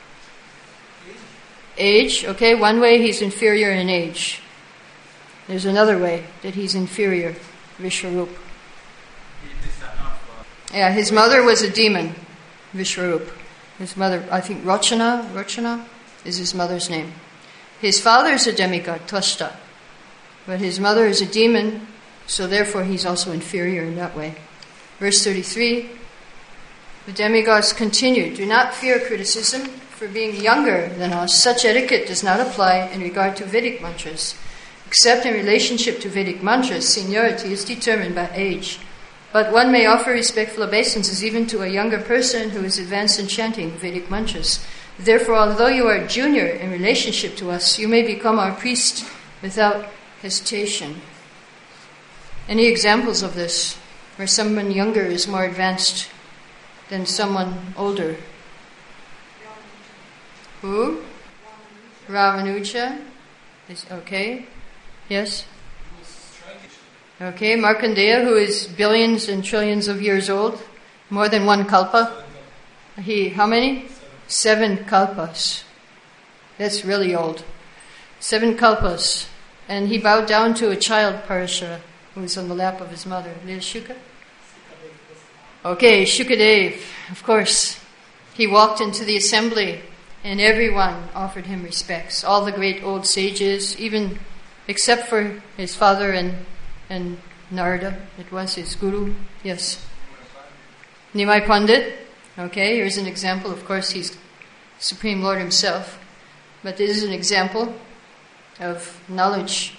Age, okay, one way he's inferior in age. There's another way that he's inferior, Vishwarup. Yeah, his mother was a demon, Vishwarup. His mother, I think Rochana, Rochana is his mother's name. His father is a demigod, Twashta. But his mother is a demon, so therefore he's also inferior in that way. Verse thirty-three, the demigods continued, do not fear criticism for being younger than us. Such etiquette does not apply in regard to Vedic mantras. Except in relationship to Vedic mantras, seniority is determined by age. But one may offer respectful obeisances even to a younger person who is advanced in chanting Vedic mantras. Therefore, although you are junior in relationship to us, you may become our priest without hesitation. Any examples of this, where someone younger is more advanced than someone older? Who? Ramanuja. Is, okay. Yes? Okay, Markandeya, who is billions and trillions of years old, more than one kalpa. He, how many? Seven kalpas. That's really old. Seven kalpas. And he bowed down to a child, Parashara, who was on the lap of his mother. Is Shuka? Okay, Shukadev, of course. He walked into the assembly and everyone offered him respects. All the great old sages, even except for his father and, and Narada, it was his guru. Yes. Nimai Pandit. Okay, here's an example. Of course, he's Supreme Lord himself. But this is an example of knowledge.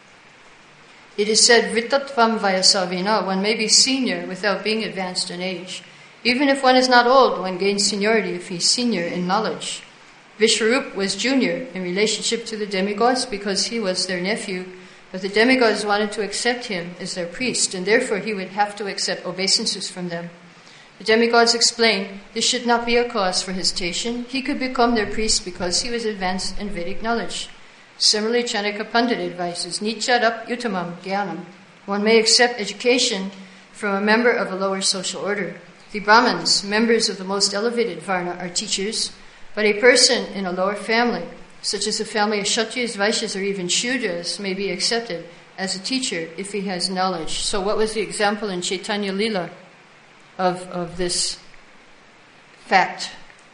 It is said, Vritatvam Vayasavina, one may be senior without being advanced in age. Even if one is not old, one gains seniority if he's senior in knowledge. Vishwarup was junior in relationship to the demigods because he was their nephew, but the demigods wanted to accept him as their priest, and therefore he would have to accept obeisances from them. The demigods explained this should not be a cause for hesitation. He could become their priest because he was advanced in Vedic knowledge. Similarly, Chanaka Pandit advises, Nichadat Utamam Gyanam. One may accept education from a member of a lower social order. The Brahmins, members of the most elevated Varna, are teachers, but a person in a lower family, such as the family of Kshatriyas, Vaishyas, or even Shudras, may be accepted as a teacher if he has knowledge. So what was the example in Chaitanya Lila of, of this fact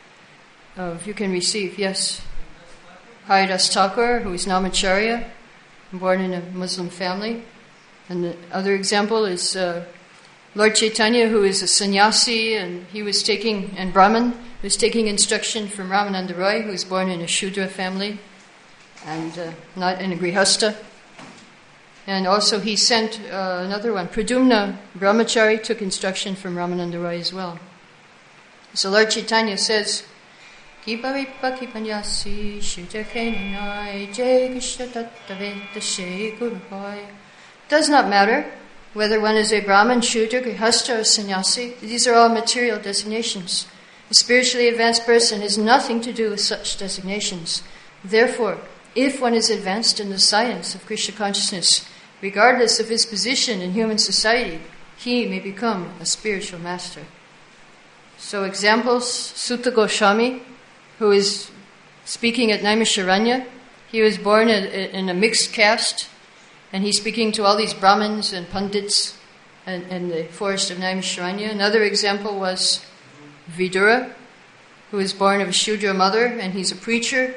of you can receive? Yes. Haridas Thakur, who is Namacharya, born in a Muslim family. And the other example is uh, Lord Chaitanya, who is a sannyasi, and he was taking, and Brahman, was taking instruction from Ramananda Roy, who was born in a Shudra family, and uh, not in a Grihastha. And also he sent uh, another one, Pradumna Brahmachari, took instruction from Ramananda Roy as well. So Lord Chaitanya says, Kiparipa kipanyasi shutakenai jaygishtatattaveta gurubhaya. Does not matter whether one is a Brahmin, Shudra, Grihastha, or Sannyasi. These are all material designations. A spiritually advanced person has nothing to do with such designations. Therefore, if one is advanced in the science of Krishna consciousness, regardless of his position in human society, he may become a spiritual master. So examples, Sutta Goswami, who is speaking at Naimisharanya. He was born in a mixed caste, and he's speaking to all these Brahmins and Pandits in, in the forest of Naimisharanya. Another example was Vidura, who was born of a Shudra mother, and he's a preacher.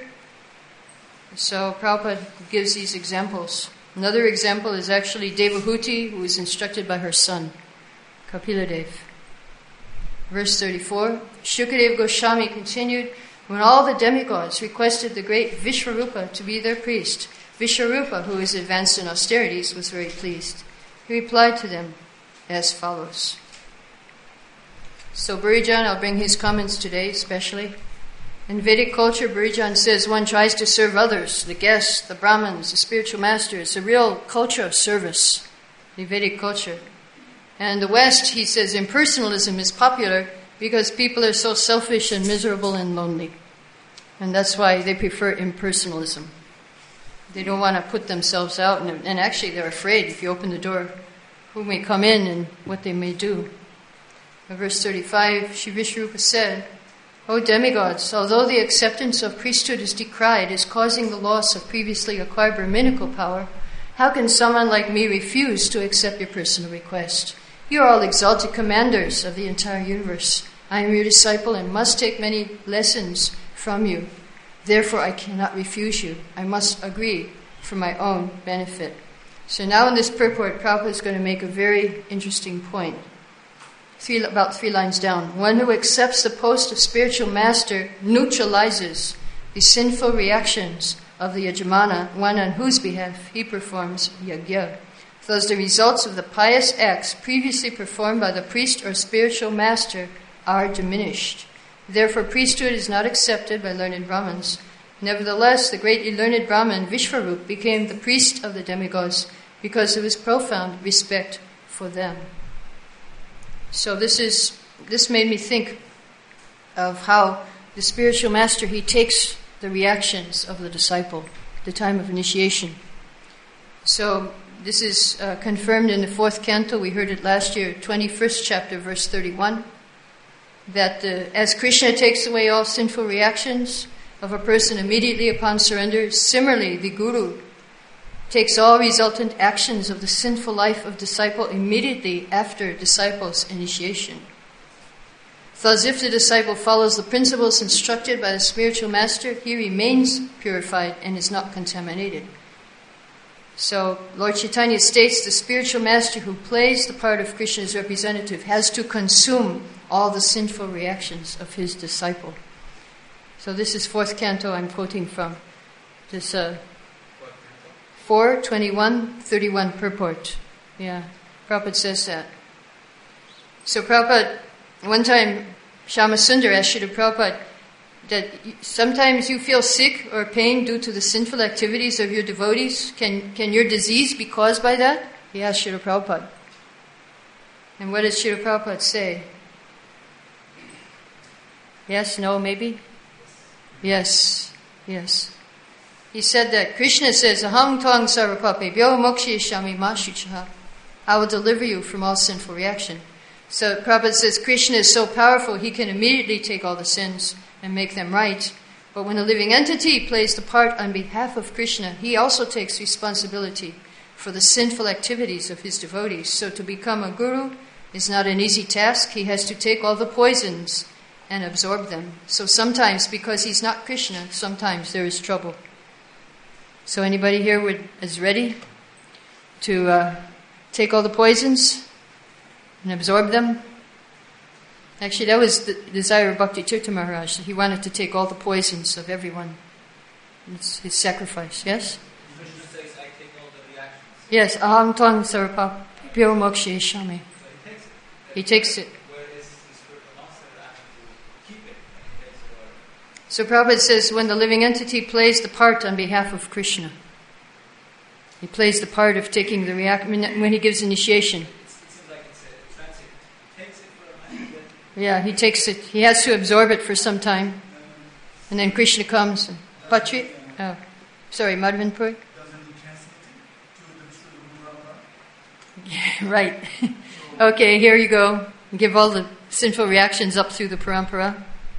So Prabhupada gives these examples. Another example is actually Devahuti, who was instructed by her son, Kapiladev. Verse thirty-four, Shukadev Goswami continued, when all the demigods requested the great Vishwarupa to be their priest, Vishwarupa, who is advanced in austerities, was very pleased. He replied to them as follows. So Burijan, I'll bring his comments today especially. In Vedic culture, Burijan says one tries to serve others, the guests, the Brahmins, the spiritual masters, a real culture of service, the Vedic culture. And in the West, he says impersonalism is popular because people are so selfish and miserable and lonely. And that's why they prefer impersonalism. They don't want to put themselves out, and, and actually they're afraid if you open the door who may come in and what they may do. In verse thirty-five, Shri Vishwarupa said, O demigods, although the acceptance of priesthood is decried as causing the loss of previously acquired Brahminical power, how can someone like me refuse to accept your personal request? You are all exalted commanders of the entire universe. I am your disciple and must take many lessons from you. Therefore, I cannot refuse you. I must agree for my own benefit. So now in this purport, Prabhupada is going to make a very interesting point. Three, about three lines down. One who accepts the post of spiritual master neutralizes the sinful reactions of the yajamana, one on whose behalf he performs yajna. Thus the results of the pious acts previously performed by the priest or spiritual master are diminished. Therefore priesthood is not accepted by learned Brahmins. Nevertheless, the great learned Brahmin Vishvarup became the priest of the demigods because of his profound respect for them. So this is this made me think of how the spiritual master, he takes the reactions of the disciple, the time of initiation. So this is uh, confirmed in the fourth canto. We heard it last year, twenty-first chapter, verse thirty-one, that uh, as Krishna takes away all sinful reactions of a person immediately upon surrender, similarly the Guru takes all resultant actions of the sinful life of disciple immediately after disciple's initiation. Thus, if the disciple follows the principles instructed by the spiritual master, he remains purified and is not contaminated. So, Lord Chaitanya states the spiritual master who plays the part of Krishna's representative has to consume all the sinful reactions of his disciple. So this is fourth canto I'm quoting from. This uh, four, twenty-one, thirty-one purport. Yeah, Prabhupada says that. So Prabhupada, one time, Shyamasundar asked Srila Prabhupada that sometimes you feel sick or pain due to the sinful activities of your devotees. Can can your disease be caused by that? He asked Srila Prabhupada. And what did Srila Prabhupada say? Yes, no, maybe? Yes, yes. He said that Krishna says, Aham tvang sarvapapebhyo mokshayishyami ma shuchaha. I will deliver you from all sinful reaction. So Prabhupada says Krishna is so powerful he can immediately take all the sins and make them right. But when a living entity plays the part on behalf of Krishna, he also takes responsibility for the sinful activities of his devotees. So to become a guru is not an easy task. He has to take all the poisons and absorb them. So sometimes, because he's not Krishna, sometimes there is trouble. So anybody here would, is ready to uh, take all the poisons and absorb them? Actually, that was the desire of Bhakti Tirtha Maharaj. He wanted to take all the poisons of everyone. It's his sacrifice, yes? Krishna says, I take all the reactions. Yes, aham tvang sarvapapebhyo mokshayishyami. So he takes it. He takes it. Where is the spiritual master actually to keep it? And he takes it all. So Prabhupada says when the living entity plays the part on behalf of Krishna, he plays the part of taking the react when he gives initiation. It's, it seems like it's a transit. He takes it for a minute. Yeah, he takes it. He has to absorb it for some time, and then Krishna comes. And, Patri, oh, sorry, Madhavanpur. Doesn't he translate it to the Srila Prabhupada? Right. Okay, here you go. Give all the sinful reactions up through the parampara.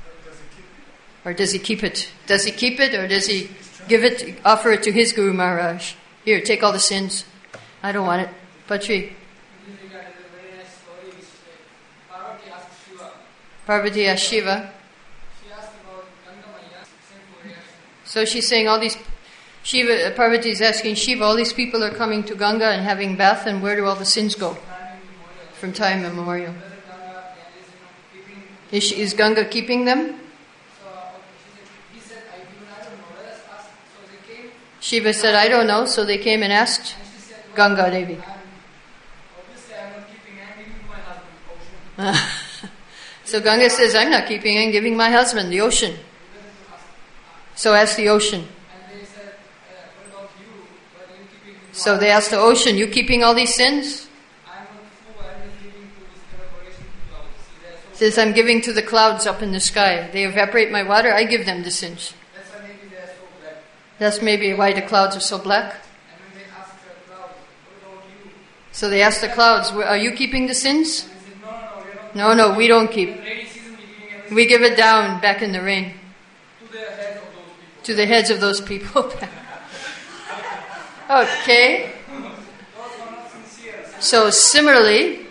Or does he keep it? Does he keep it, or does he give it, offer it to his Guru Maharaj? Here, take all the sins. I don't want it. Patri. This regard is a very nice story which uh, Parvati asked Shiva. Parvati asked Shiva. She asked about Ganga Maya, sinful reaction. So she's saying all these, Shiva, Parvati is asking Shiva, all these people are coming to Ganga and having bath, and where do all the sins go? From time immemorial. Whether Ganga is, you know, keeping. Is, she, is Ganga keeping them? So she said, he said, I even I don't know. Let us ask. So they came, Shiva said, I don't know. So they came and asked and she said, well, Ganga Devi. I'm, obviously I'm not keeping. I'm giving to my husband, ocean. So Ganga says, I'm not keeping, I'm giving my husband, the ocean. So ask the ocean. And they said, uh, what about you? What are you keeping? to So us? they asked the ocean, you keeping all these sins? I'm not fool. I'm just giving to this evaporation clouds. See, they're so. Says, I'm giving to the clouds up in the sky. They evaporate my water, I give them the sins. That's why maybe they're so black. That's maybe why the clouds are so black. And when they asked the clouds, what about you? So they asked the clouds, are you keeping the sins? And they said, no, no, no, we're not. No, no, we don't keep. In rainy season, we're giving everything We give it down back in the rain to the heads of those people. to the heads of those people. Okay. Those who are not sincere. So similarly,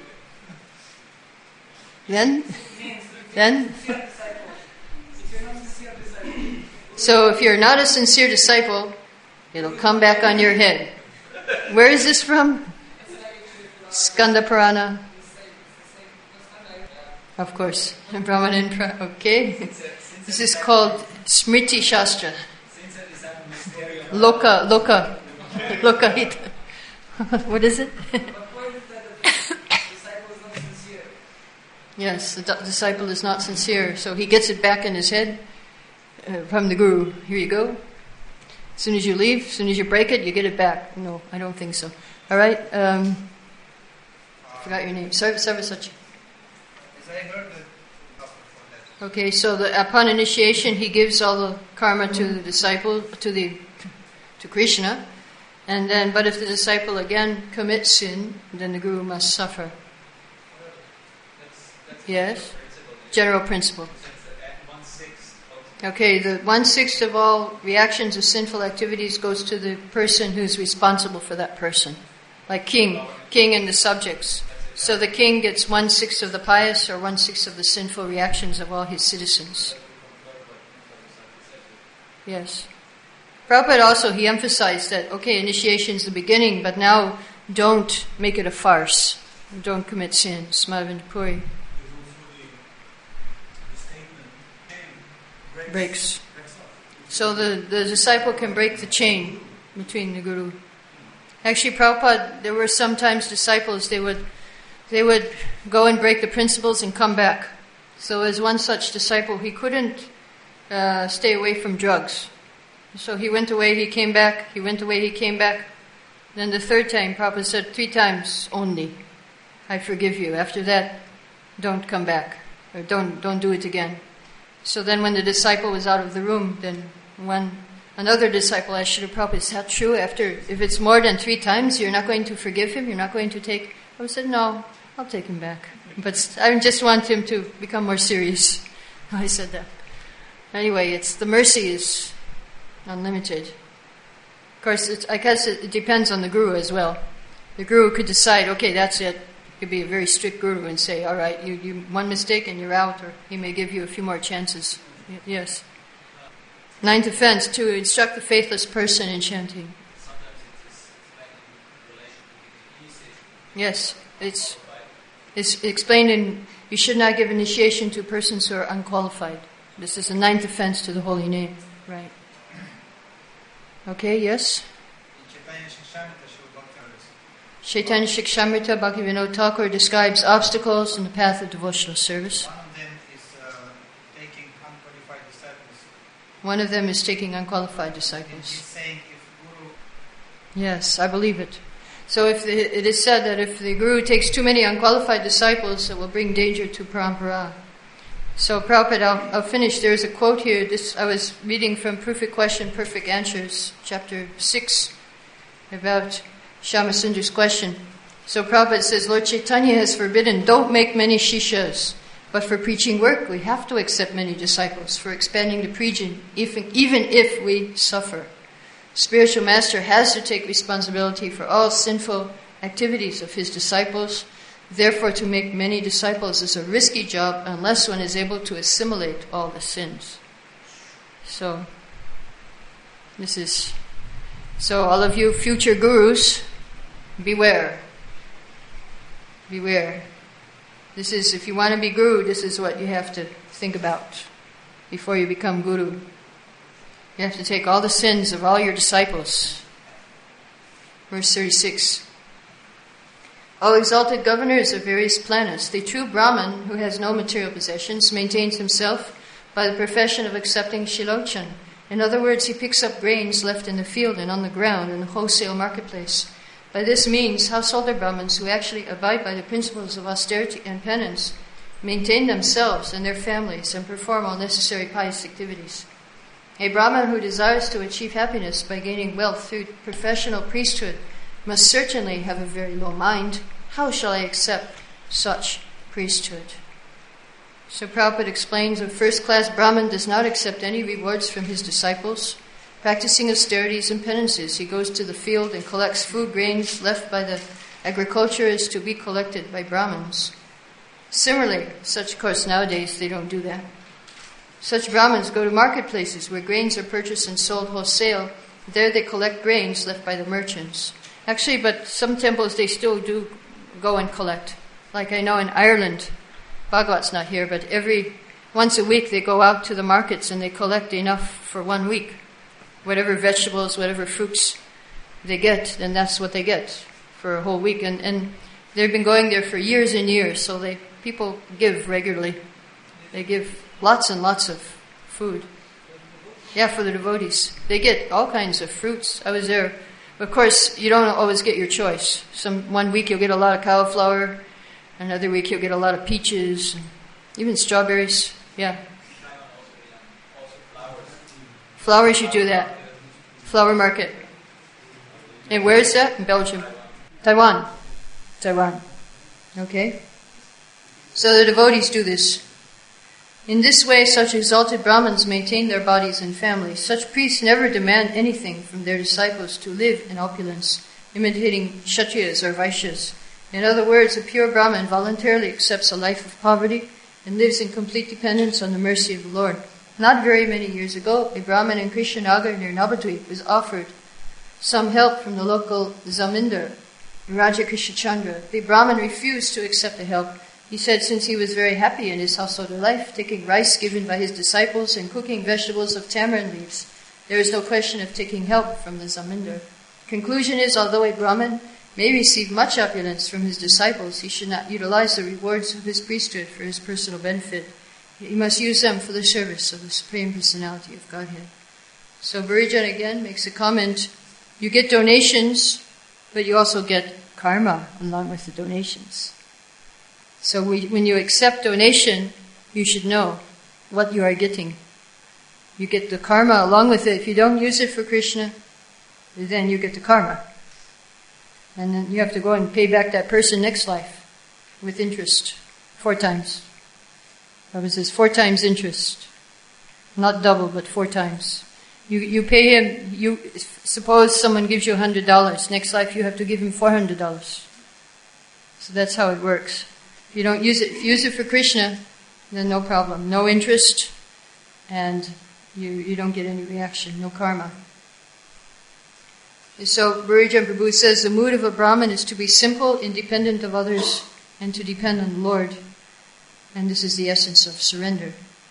then, then, Sincere disciple. If you're not sincere disciple, so if you're not a sincere disciple, it'll come back on your head. Where is this from? Skanda Purana. Of course, Brahmanan. Pra- Okay, this is called Smriti Shastra. Since it is a mysterium. Loka, Loka, Lokahita. What is it? The point is that the disciple is not sincere. Yes, the d- disciple is not sincere, so he gets it back in his head uh, from the guru. Here you go. As soon as you leave, as soon as you break it, you get it back. No, I don't think so. All right. Um, forgot your name. Sarv- Sarvasachi. As I heard the for that. Okay, so the, upon initiation, he gives all the karma to the disciple, to the to Krishna, and then, but if the disciple again commits sin, then the guru must suffer. That's, that's Yes. the General principle. Since at one sixth of Okay, the one-sixth of all reactions of sinful activities goes to the person who's responsible for that person. Like king, king and the subjects. So the king gets one-sixth of the pious or one-sixth of the sinful reactions of all his citizens. Yes. Prabhupada also, he emphasized that, okay, initiation is the beginning, but now don't make it a farce. Don't commit sins. Madhavendra Puri. Breaks. So the, the disciple can break the chain between the guru. Actually, Prabhupada, there were sometimes disciples, they would they would go and break the principles and come back. So as one such disciple, he couldn't uh, stay away from drugs. So he went away, he came back, he went away, he came back. Then the third time, Prabhupada said, three times only, I forgive you. After that, don't come back, or don't don't do it again. So then when the disciple was out of the room, then one another disciple asked Srila Prabhupada, is that true? After, if it's more than three times, you're not going to forgive him? You're not going to take... I said, no, I'll take him back. But I just want him to become more serious. I said that. Anyway, it's the mercy is unlimited. Of course, it's, I guess it, it depends on the guru as well. The guru could decide, okay, that's it. He could be a very strict guru and say, all right, you, you one mistake and you're out, or he may give you a few more chances. Y- yes. Ninth offense, to instruct the faithless person in chanting. sometimes it's, it's like in relation to initiation. Yes, it's it's explained in, you should not give initiation to persons who are unqualified. This is the ninth offense to the holy name. Right. Okay, yes? In Chaitanya Shikshamrita, Chaitanya Shikshamrita Srila Bhakti Bhaktivinoda Thakur describes obstacles in the path of devotional service. one of them is uh, taking unqualified disciples. One of them is taking unqualified And he's disciples. saying if Guru Yes, I believe it. So if the, it is said that if the guru takes too many unqualified disciples, it will bring danger to parampara. So Prabhupada, I'll, I'll finish. There is a quote here. This I was reading from Perfect Question, Perfect Answers, chapter six, about Shamasundar's question. So Prabhupada says, Lord Chaitanya has forbidden, don't make many shishas. But for preaching work, we have to accept many disciples for expanding the preaching, even, even if we suffer. Spiritual master has to take responsibility for all sinful activities of his disciples. Therefore, to make many disciples is a risky job unless one is able to assimilate all the sins. So, this is... So all of you future gurus, beware. Beware. This is, if you want to be guru, this is what you have to think about before you become guru. You have to take all the sins of all your disciples. Verse thirty-six. O exalted governors of various planets, the true Brahman, who has no material possessions, maintains himself by the profession of accepting shilochan. In other words, he picks up grains left in the field and on the ground in the wholesale marketplace. By this means, householder Brahmins who actually abide by the principles of austerity and penance maintain themselves and their families and perform all necessary pious activities. A Brahmin who desires to achieve happiness by gaining wealth through professional priesthood must certainly have a very low mind. How shall I accept such priesthood? So Prabhupada explains a first-class Brahmin does not accept any rewards from his disciples. Practicing austerities and penances, he goes to the field and collects food grains left by the agriculturists to be collected by Brahmins. Similarly, such, of course, nowadays they don't do that. Such Brahmins go to marketplaces where grains are purchased and sold wholesale. There they collect grains left by the merchants. Actually, but some temples they still do go and collect. Like I know in Ireland, Bhagavat's not here, but every once a week they go out to the markets and they collect enough for one week. Whatever vegetables, whatever fruits they get, then that's what they get. for a whole week, and, and they've been going there for years and years, so they people give regularly. They give lots and lots of food. Yeah, for the devotees. They get all kinds of fruits. I was there. Of course, you don't always get your choice. Some one week you'll get a lot of cauliflower, another week you'll get a lot of peaches, even strawberries. Yeah. Flowers, you do that. Flower market. And where is that? In Belgium. Taiwan. Taiwan. Okay. So the devotees do this. In this way, such exalted Brahmins maintain their bodies and families. Such priests never demand anything from their disciples to live in opulence, imitating Kshatriyas or Vaishyas. In other words, a pure Brahmin voluntarily accepts a life of poverty and lives in complete dependence on the mercy of the Lord. Not very many years ago, a Brahmin in Krishnanagar near Navadvip was offered some help from the local zamindar, Raja Krishnachandra. The Brahmin refused to accept the help. He said since he was very happy in his household life, taking rice given by his disciples and cooking vegetables of tamarind leaves, there is no question of taking help from the zamindar. Conclusion is, although a Brahmin may receive much opulence from his disciples, he should not utilize the rewards of his priesthood for his personal benefit. He must use them for the service of the Supreme Personality of Godhead. So Burijan again makes a comment, you get donations, but you also get karma along with the donations. So we, when you accept donation, you should know what you are getting. You get the karma along with it. If you don't use it for Krishna, then you get the karma. And then you have to go and pay back that person next life with interest, four times. Prabhupada says four times interest. Not double, but four times. You you pay him, you suppose someone gives you one hundred dollars. Next life you have to give him four hundred dollars. So that's how it works. If you don't use it, if you use it for Krishna, then no problem. No interest, and you, you don't get any reaction, no karma. And so Burijan Prabhu says the mood of a Brahmin is to be simple, independent of others, and to depend on the Lord. And this is the essence of surrender.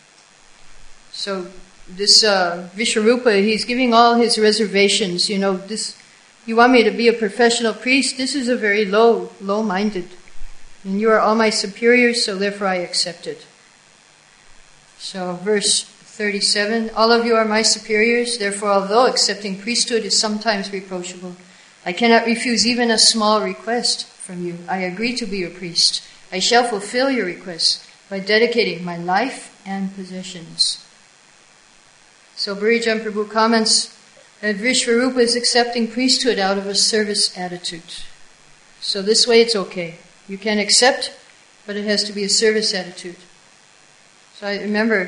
So this uh, Vishwarupa, he's giving all his reservations. You know, this. You want me to be a professional priest? This is a very low, low-minded. And you are all my superiors, so therefore I accept it. So verse thirty-seven, all of you are my superiors, therefore although accepting priesthood is sometimes reproachable, I cannot refuse even a small request from you. I agree to be your priest. I shall fulfill your request by dedicating my life and possessions. So Burijan Prabhu comments that Vishwarupa is accepting priesthood out of a service attitude. So this way it's okay. You can accept, but it has to be a service attitude. So I remember,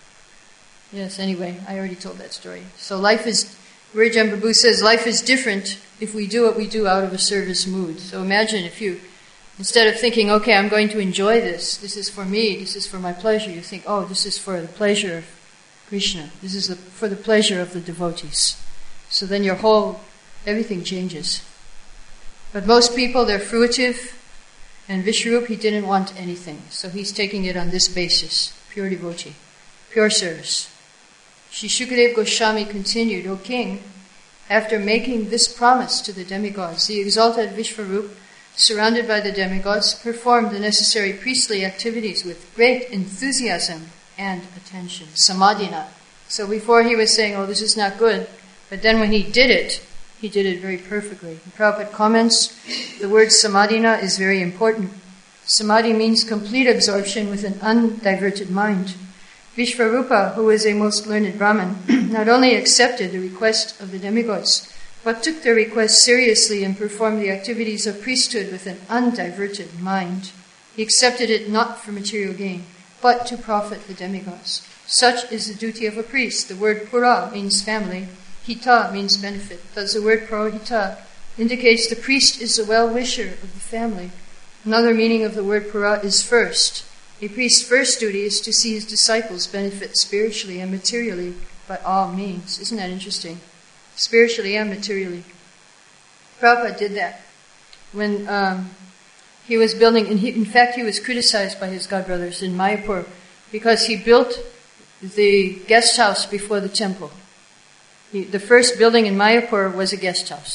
yes, anyway, I already told that story. So life is, Burijan Prabhu says, life is different if we do what we do out of a service mood. So imagine if you, instead of thinking, okay, I'm going to enjoy this, this is for me, this is for my pleasure, you think, oh, this is for the pleasure of Krishna, this is the, for the pleasure of the devotees. So then your whole, everything changes. But most people, they're fruitive, and Vishwarup, he didn't want anything. So he's taking it on this basis, pure devotee, pure service. Shri Shukadev Goswami continued, O king, after making this promise to the demigods, the exalted Vishwarup, surrounded by the demigods, performed the necessary priestly activities with great enthusiasm and attention. Samadhina. So before he was saying, oh, this is not good, but then when he did it, he did it very perfectly. Prabhupada comments, the word samadhina is very important. Samadhi means complete absorption with an undiverted mind. Vishwarupa, who was a most learned Brahmin, not only accepted the request of the demigods, but took their request seriously and performed the activities of priesthood with an undiverted mind. He accepted it not for material gain, but to profit the demigods. Such is the duty of a priest. The word pura means family. Hita means benefit. Thus the word Purohita indicates the priest is the well-wisher of the family. Another meaning of the word Pura is first. A priest's first duty is to see his disciples benefit spiritually and materially by all means. Isn't that interesting? Spiritually and materially. Prabhupada did that. When um, he was building, and he, in fact he was criticized by his godbrothers in Mayapur because he built the guest house before the temple. He, the first building in Mayapur was a guest house.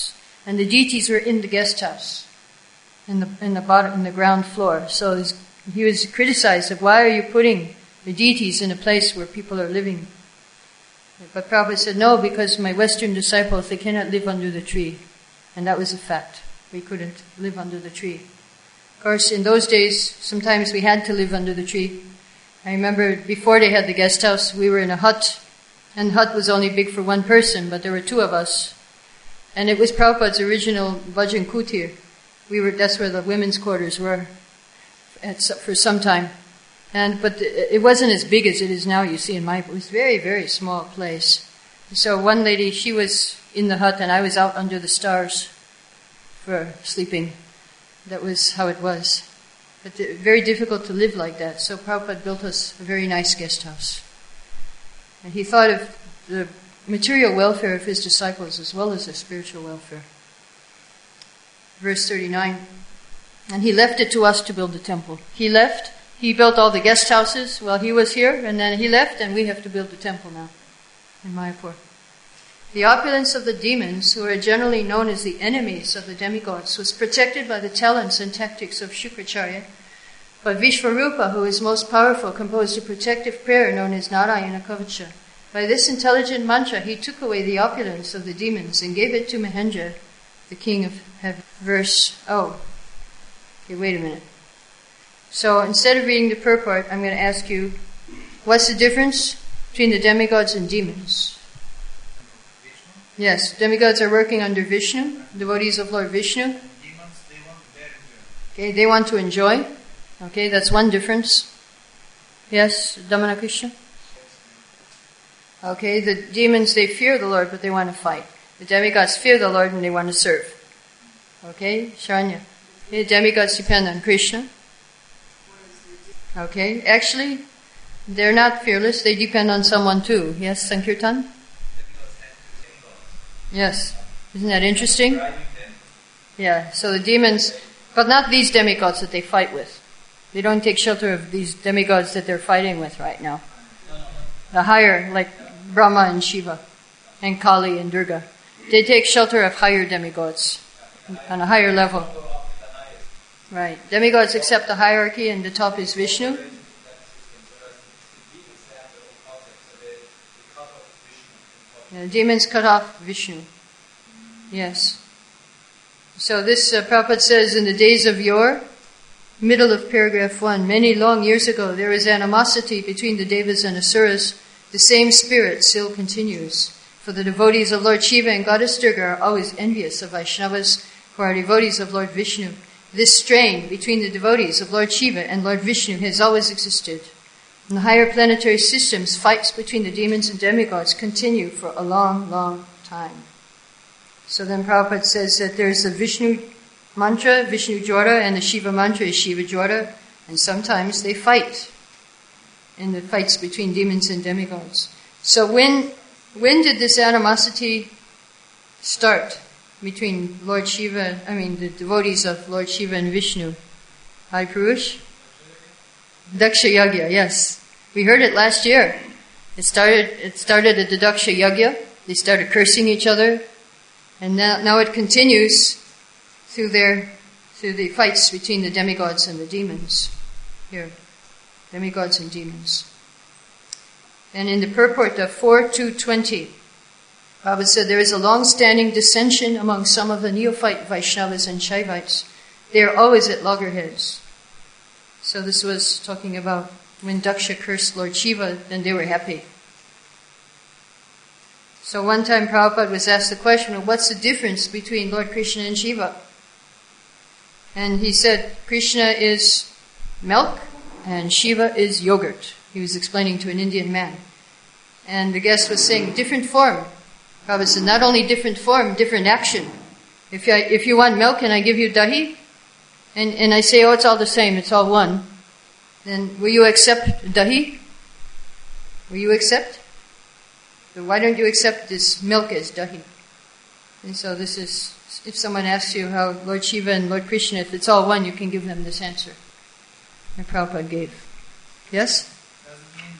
And the deities were in the guest house, in the in the bottom, in the ground floor. So his, he was criticized of, why are you putting the deities in a place where people are living? But Prabhupada said, no, because my Western disciples, they cannot live under the tree. And that was a fact. We couldn't live under the tree. Of course, in those days, sometimes we had to live under the tree. I remember before they had the guest house, we were in a hut. And the hut was only big for one person, but there were two of us. And it was Prabhupada's original Bhajan Kutir. We were, that's where the women's quarters were at, for some time. And, but it wasn't as big as it is now, you see, in Mayapur. It was a very, very small place. So one lady, she was in the hut and I was out under the stars for sleeping. That was how it was. But uh, very difficult to live like that. So Prabhupada built us a very nice guest house. And he thought of the material welfare of his disciples as well as their spiritual welfare. Verse thirty-nine. And he left it to us to build the temple. He left. He built all the guest houses while he was here, and then he left, and we have to build the temple now in Mayapur. The opulence of the demons, who are generally known as the enemies of the demigods, was protected by the talents and tactics of Shukracharya. But Vishvarupa, who is most powerful, composed a protective prayer known as Narayana Kavacha. By this intelligent mantra, he took away the opulence of the demons and gave it to Mahendra, the king of heaven. Verse, oh, okay, wait a minute. So instead of reading the purport, I'm going to ask you, what's the difference between the demigods and demons? Yes, demigods are working under Vishnu, devotees of Lord Vishnu. Demons, they want their enjoyment. Okay, they want to enjoy. Okay, that's one difference. Yes, Damana Krishna? Okay, the demons, they fear the Lord, but they want to fight. The demigods fear the Lord and they want to serve. Okay, Sharanya. Okay, demigods depend on Krishna. Okay, actually, they're not fearless, they depend on someone too. Yes, Sankirtan? Yes. Isn't that interesting? Yeah, so the demons, but not these demigods that they fight with. They don't take shelter of these demigods that they're fighting with right now. The higher, like Brahma and Shiva, and Kali and Durga. They take shelter of higher demigods, on a higher level. Right. Demigods accept the hierarchy and the top is Vishnu. Yeah, demons cut off Vishnu. Yes. So this uh, Prabhupada says, in the days of yore, middle of paragraph one, many long years ago, there was animosity between the Devas and Asuras. The same spirit still continues. For the devotees of Lord Shiva and Goddess Durga are always envious of Vaishnavas who are devotees of Lord Vishnu. This strain between the devotees of Lord Shiva and Lord Vishnu has always existed. In the higher planetary systems, fights between the demons and demigods continue for a long, long time. So then Prabhupada says that there's the Vishnu mantra, Vishnu Jwara, and the Shiva mantra is Shiva Jwara, and sometimes they fight in the fights between demons and demigods. So when when did this animosity start between Lord Shiva, I mean the devotees of Lord Shiva and Vishnu? Adi Purush? Daksha Yagya, yes. We heard it last year. It started it started at the Daksha Yagya. They started cursing each other. And now, now it continues through their through the fights between the demigods and the demons. Here. Demigods and demons. And in the purport of four two twenty, Prabhupada said there is a long-standing dissension among some of the neophyte Vaishnavas and Shaivites. They are always at loggerheads. So this was talking about when Daksha cursed Lord Shiva, then they were happy. So one time Prabhupada was asked the question of what's the difference between Lord Krishna and Shiva? And he said, Krishna is milk and Shiva is yogurt. He was explaining to an Indian man. And the guest was saying, different form. Prabhupada said, not only different form, different action. If I, if you want milk and I give you dahi, and, and I say, oh, it's all the same, it's all one, then will you accept dahi? Will you accept? So why don't you accept this milk as dahi? And so this is, if someone asks you how Lord Shiva and Lord Krishna, if it's all one, you can give them this answer. And Prabhupada gave. Yes?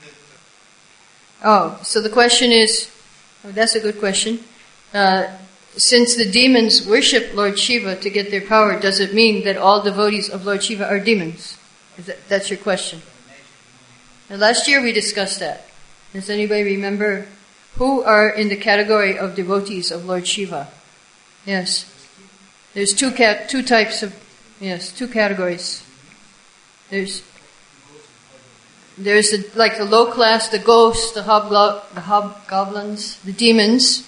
Oh, so the question is, oh, that's a good question. Uh, since the demons worship Lord Shiva to get their power, does it mean that all devotees of Lord Shiva are demons? Is that, that's your question. Now, last year we discussed that. Does anybody remember who are in the category of devotees of Lord Shiva? Yes. There's two cat, two types of, yes, two categories. There's, there's the, like the low class, the ghosts, the hobgo- the hobgoblins, the demons.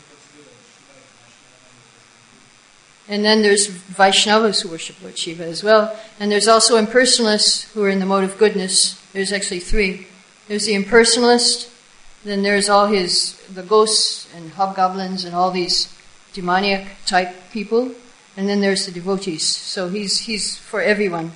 And then there's Vaishnavas who worship Lord Shiva as well. And there's also impersonalists who are in the mode of goodness. There's actually three. There's the impersonalist, then there's all his, the ghosts and hobgoblins and all these demoniac type people. And then there's the devotees. So he's he's for everyone.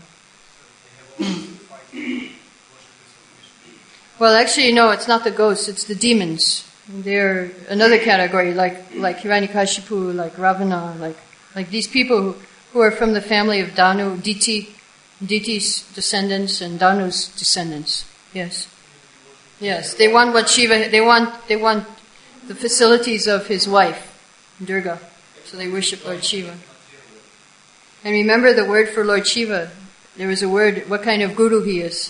Well, actually, no, it's not the ghosts, it's the demons. They're another category, like like Hiranyakashipu, like Ravana, like like these people who, who are from the family of Danu, Diti, Diti's descendants and Danu's descendants. Yes, yes. They want what Shiva. They want they want the facilities of his wife, Durga. So they worship Lord Shiva. And remember the word for Lord Shiva. There was a word. What kind of guru he is?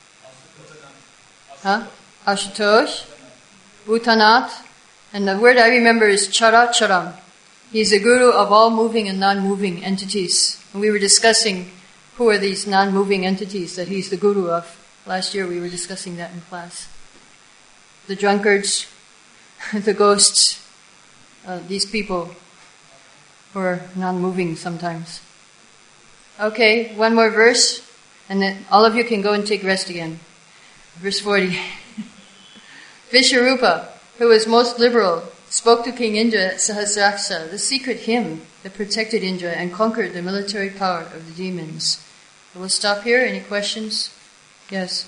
Huh? Ashutosh, Bhutanath, and the word I remember is Characharam. He's a guru of all moving and non-moving entities. And we were discussing who are these non-moving entities that he's the guru of. Last year we were discussing that in class. The drunkards, the ghosts, uh, these people who are non-moving sometimes. Okay, one more verse, and then all of you can go and take rest again. Verse forty. Vishwarupa, who was most liberal, spoke to King Indra at Sahasraksa, the secret hymn that protected Indra and conquered the military power of the demons. We'll stop here. Any questions? Yes.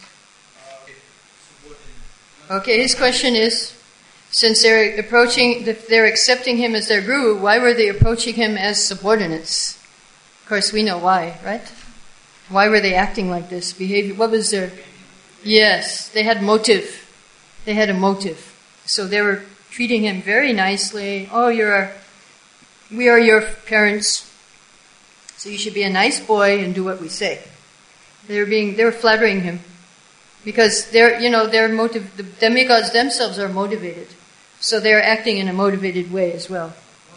Okay, his question is, since they're approaching, they're accepting him as their guru, why were they approaching him as subordinates? Of course, we know why, right? Why were they acting like this? Behavior. What was their... Yes, they had motive. They had a motive. So they were treating him very nicely. Oh, you're our, we are your parents, so you should be a nice boy and do what we say. They were being, they were flattering him because they're, you know, their motive. The demigods themselves are motivated, so they're acting in a motivated way as well.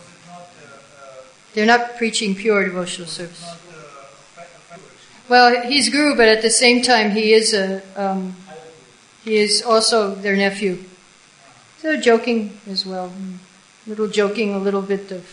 They're not preaching pure devotional service. Well, he's guru, but at the same time, he is a um, he is also their nephew. So joking as well, a little joking, a little bit of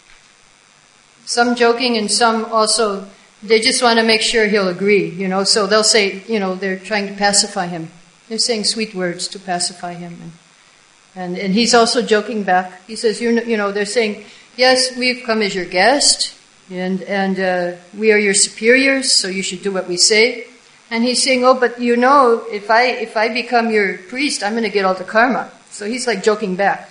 some joking, and some also they just want to make sure he'll agree. You know, so they'll say, you know, they're trying to pacify him. They're saying sweet words to pacify him, and and, and he's also joking back. He says, you you know, they're saying, yes, we've come as your guest. And and uh, we are your superiors, so you should do what we say. And he's saying, oh, but you know, if I if I become your priest, I'm going to get all the karma. So he's like joking back.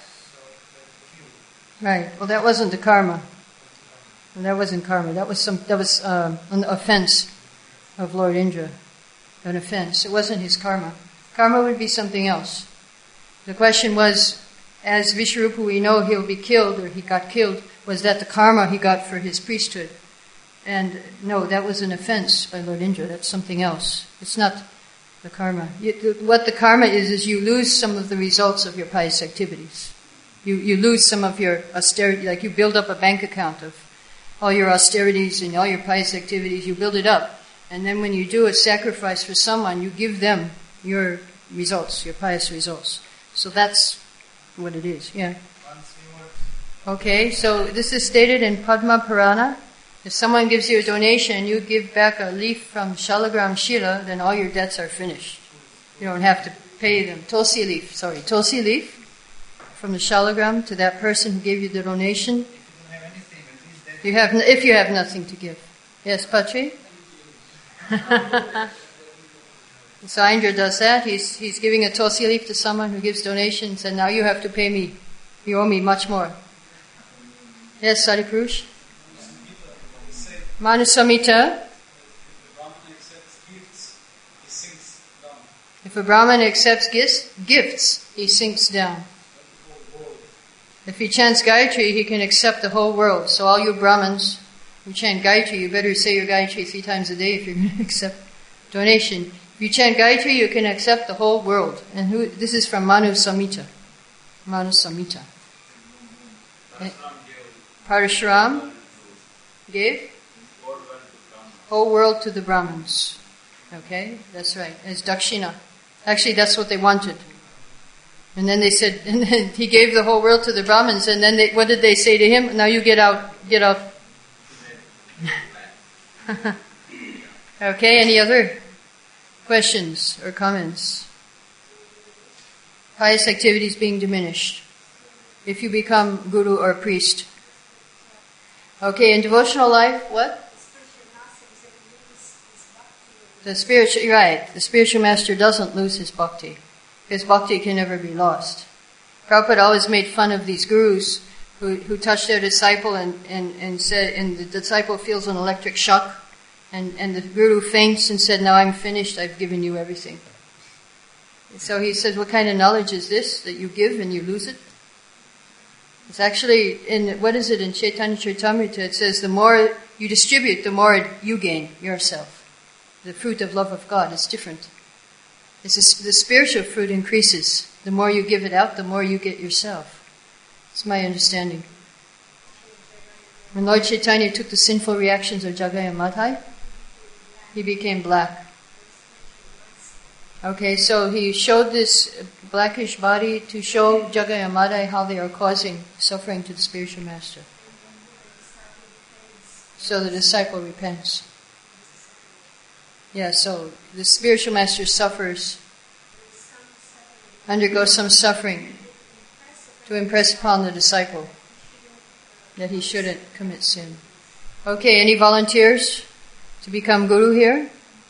Right. Well, that wasn't the karma. Well, that wasn't karma. That was some. That was uh, an offense of Lord Indra. An offense. It wasn't his karma. Karma would be something else. The question was, as Vishwarupa, we know he'll be killed, or he got killed. Was that the karma he got for his priesthood? And no, that was an offense by Lord Indra. That's something else. It's not the karma. You, what the karma is, is you lose some of the results of your pious activities. You you lose some of your austerity, like you build up a bank account of all your austerities and all your pious activities, you build it up. And then when you do a sacrifice for someone, you give them your results, your pious results. So that's what it is, yeah. Okay, so this is stated in Padma Purana. If someone gives you a donation and you give back a leaf from Shalagram Shila, then all your debts are finished. You don't have to pay them. Tulsi leaf, sorry, Tulsi leaf from the Shalagram to that person who gave you the donation. You have, if you have nothing to give. Yes, Patri? So Indra does that. He's he's giving a Tulsi leaf to someone who gives donations, and now you have to pay me. You owe me much more. Yes, Saripurush? Manusamita. If a Brahmin accepts gifts, gifts, he sinks down. If he chants Gayatri, he can accept the whole world. So all you Brahmins who chant Gayatri, you better say your Gayatri three times a day if you're going to accept donation. If you chant Gayatri, you can accept the whole world. And who? This is from Manu Samhita. Manu Samhita. Parashuram gave whole world to the Brahmins. Okay, that's right. As Dakshina. Actually, that's what they wanted. And then they said, and then he gave the whole world to the Brahmins. And then they, what did they say to him? Now you get out, get out. Okay, any other questions or comments? Pious activities being diminished if you become guru or priest. Okay, in devotional life, what? The spiritual, right, the spiritual master doesn't lose his bhakti. His bhakti can never be lost. Prabhupada always made fun of these gurus who, who touch their disciple and, and, and said, and the disciple feels an electric shock, and, and the guru faints and said, now I'm finished, I've given you everything. So he says, what kind of knowledge is this that you give and you lose it? It's actually, in, what is it in Chaitanya Charitamrita? It says, the more you distribute, the more you gain yourself. The fruit of love of God is different. It's a, the spiritual fruit increases. The more you give it out, the more you get yourself. It's my understanding. When Lord Chaitanya took the sinful reactions of Jagai and Madhai, he became black. Okay, so he showed this blackish body to show Jagai and Madhai how they are causing suffering to the spiritual master. So the disciple repents. Yeah, so the spiritual master suffers, undergoes some suffering to impress upon the disciple that he shouldn't commit sin. Okay, any volunteers to become guru here?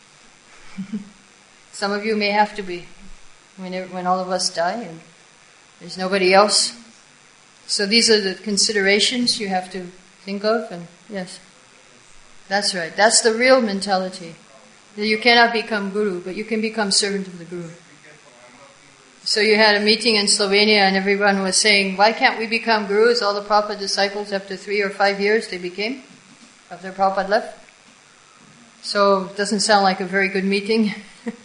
Some of you may have to be when, when all of us die and there's nobody else. So these are the considerations you have to think of, and yes, that's right. That's the real mentality. You cannot become guru, but you can become servant of the guru. So you had a meeting in Slovenia and everyone was saying, why can't we become gurus? All the Prabhupada disciples, after three or five years, they became, after Prabhupada left. So it doesn't sound like a very good meeting.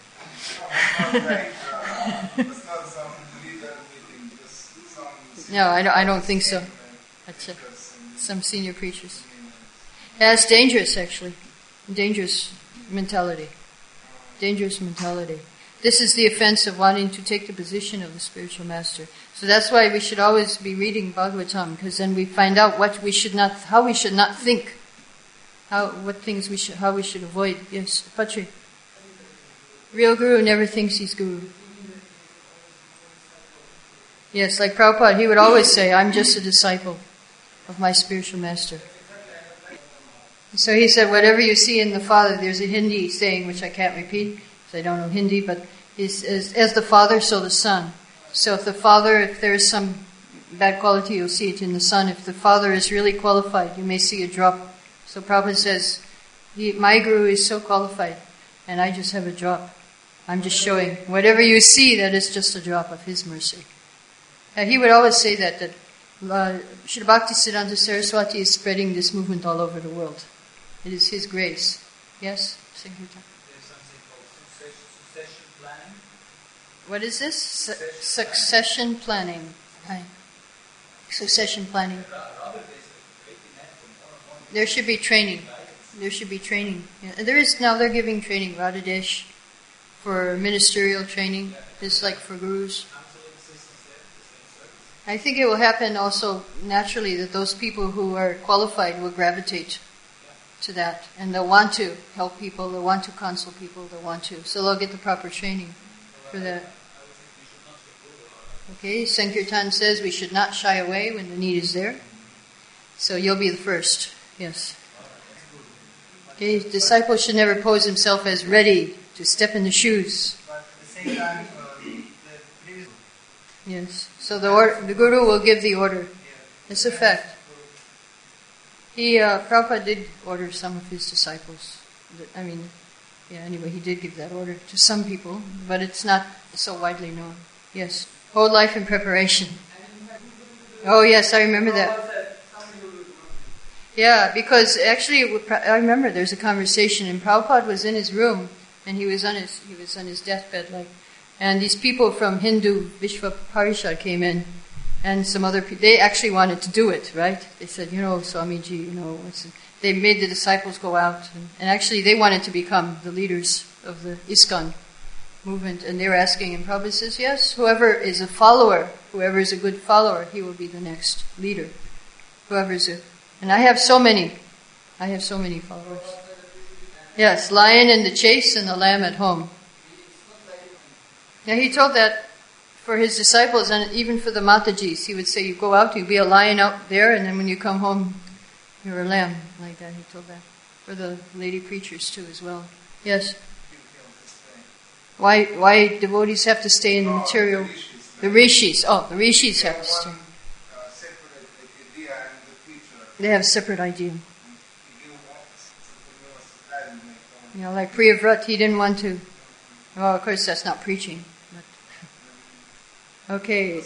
No, I don't, I don't think so. That's it. Some senior preachers. Yeah, it's dangerous, actually. Dangerous mentality. Dangerous mentality. This is the offense of wanting to take the position of the spiritual master. So that's why we should always be reading Bhagavatam, because then we find out what we should not, how we should not think, how, what things we should, how we should avoid. Yes, Patri. Real guru never thinks he's guru. Yes, like Prabhupada, he would always say, I'm just a disciple of my spiritual master. So he said, whatever you see in the Father, there's a Hindi saying, which I can't repeat, because I don't know Hindi, but is as, as the Father, so the Son. So if the Father, if there is some bad quality, you'll see it in the Son. If the Father is really qualified, you may see a drop. So Prabhupada says, he, my Guru is so qualified, and I just have a drop. I'm just showing. Whatever you see, that is just a drop of His mercy. And he would always say that, that uh, Srila Bhaktisiddhanta Saraswati is spreading this movement all over the world. It is His grace. Yes? Sankirtan. There's something called succession planning. What is this? Su- succession planning. Right. Succession planning. There should be training. There should be training. Yeah. There is now. They're giving training. Radhadesh for ministerial training. It's like for gurus. I think it will happen also naturally that those people who are qualified will gravitate to that, and they'll want to help people, they'll want to counsel people, they'll want to. So they'll get the proper training for that. Okay, Sankirtan says we should not shy away when the need is there. So you'll be the first, yes. Okay, disciple should never pose himself as ready to step in the shoes. But at the same time, uh, the previous... Yes, so the, or, the Guru will give the order. It's a fact. He, uh, Prabhupada did order some of his disciples. I mean, yeah, anyway, he did give that order to some people, but it's not so widely known. Yes. Whole life in preparation. Oh yes, I remember that. Prabhupada said, somebody will do it. Yeah, because actually, I remember there's a conversation, and Prabhupada was in his room, and he was on his he was on his deathbed, like, and these people from Hindu Vishwa Parishad came in, and some other people. They actually wanted to do it, right? They said, you know, Swamiji, you know, it's, they made the disciples go out, and, and actually they wanted to become the leaders of the ISKCON movement, and they were asking, and Prabhupada says, yes, whoever is a follower, whoever is a good follower, he will be the next leader. Whoever is a, and I have so many, I have so many followers. Yes, lion in the chase and the lamb at home. Yeah, he told that for his disciples and even for the Matajis. He would say, you go out, you be a lion out there, and then when you come home, you're a lamb, like that. He told that. For the lady preachers too as well. Yes? Why why devotees have to stay in the material? The rishis. Oh, the rishis have to stay. They have a separate idea. You know, like Priyavrat, he didn't want to. Well, of course, that's not preaching. But okay.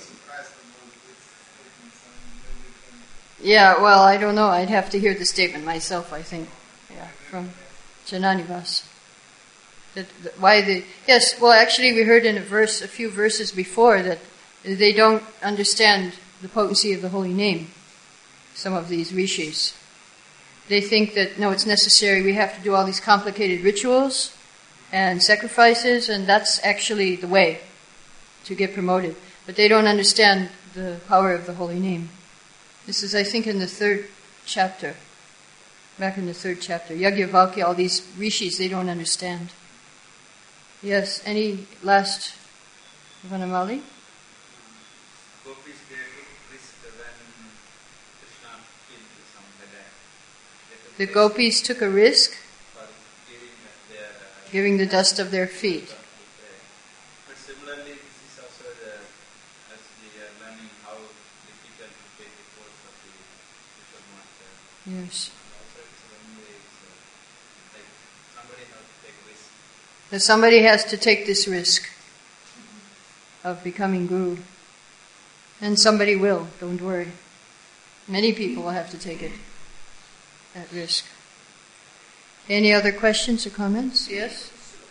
Yeah, well, I don't know. I'd have to hear the statement myself, I think. Yeah, from Jananivas. That, that why the yes, well, actually, we heard in a verse, a few verses before, that they don't understand the potency of the holy name. Some of these rishis, they think that no, it's necessary. We have to do all these complicated rituals and sacrifices, and that's actually the way to get promoted. But they don't understand the power of the holy name. This is, I think, in the third chapter. Back in the third chapter, Yajnavalkya, all these rishis, they don't understand. Yes, any last Vanamali? Gopis gave risk when Krishna killed some Hadak. The gopis took a risk For giving their, uh, giving the dust of their feet. But similarly, this is also the, as we are learning how difficult to take the course of the spiritual master. Yes. And also it's one way, it's uh, like somebody has to take risk. That somebody has to take this risk of becoming guru. And somebody will, don't worry. Many people will have to take it, that risk. Any other questions or comments? Yes?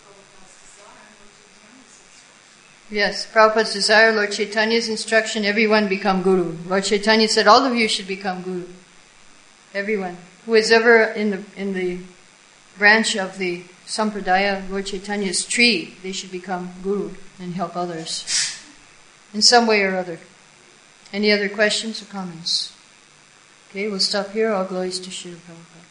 Yes, Prabhupada's desire, Lord Chaitanya's instruction, everyone become guru. Lord Chaitanya said all of you should become guru. Everyone. Who is ever in the in the branch of the Sampradaya, Lord Chaitanya's tree, they should become guru and help others in some way or other. Any other questions or comments? Okay, we'll stop here. All glories to Srila Prabhupada.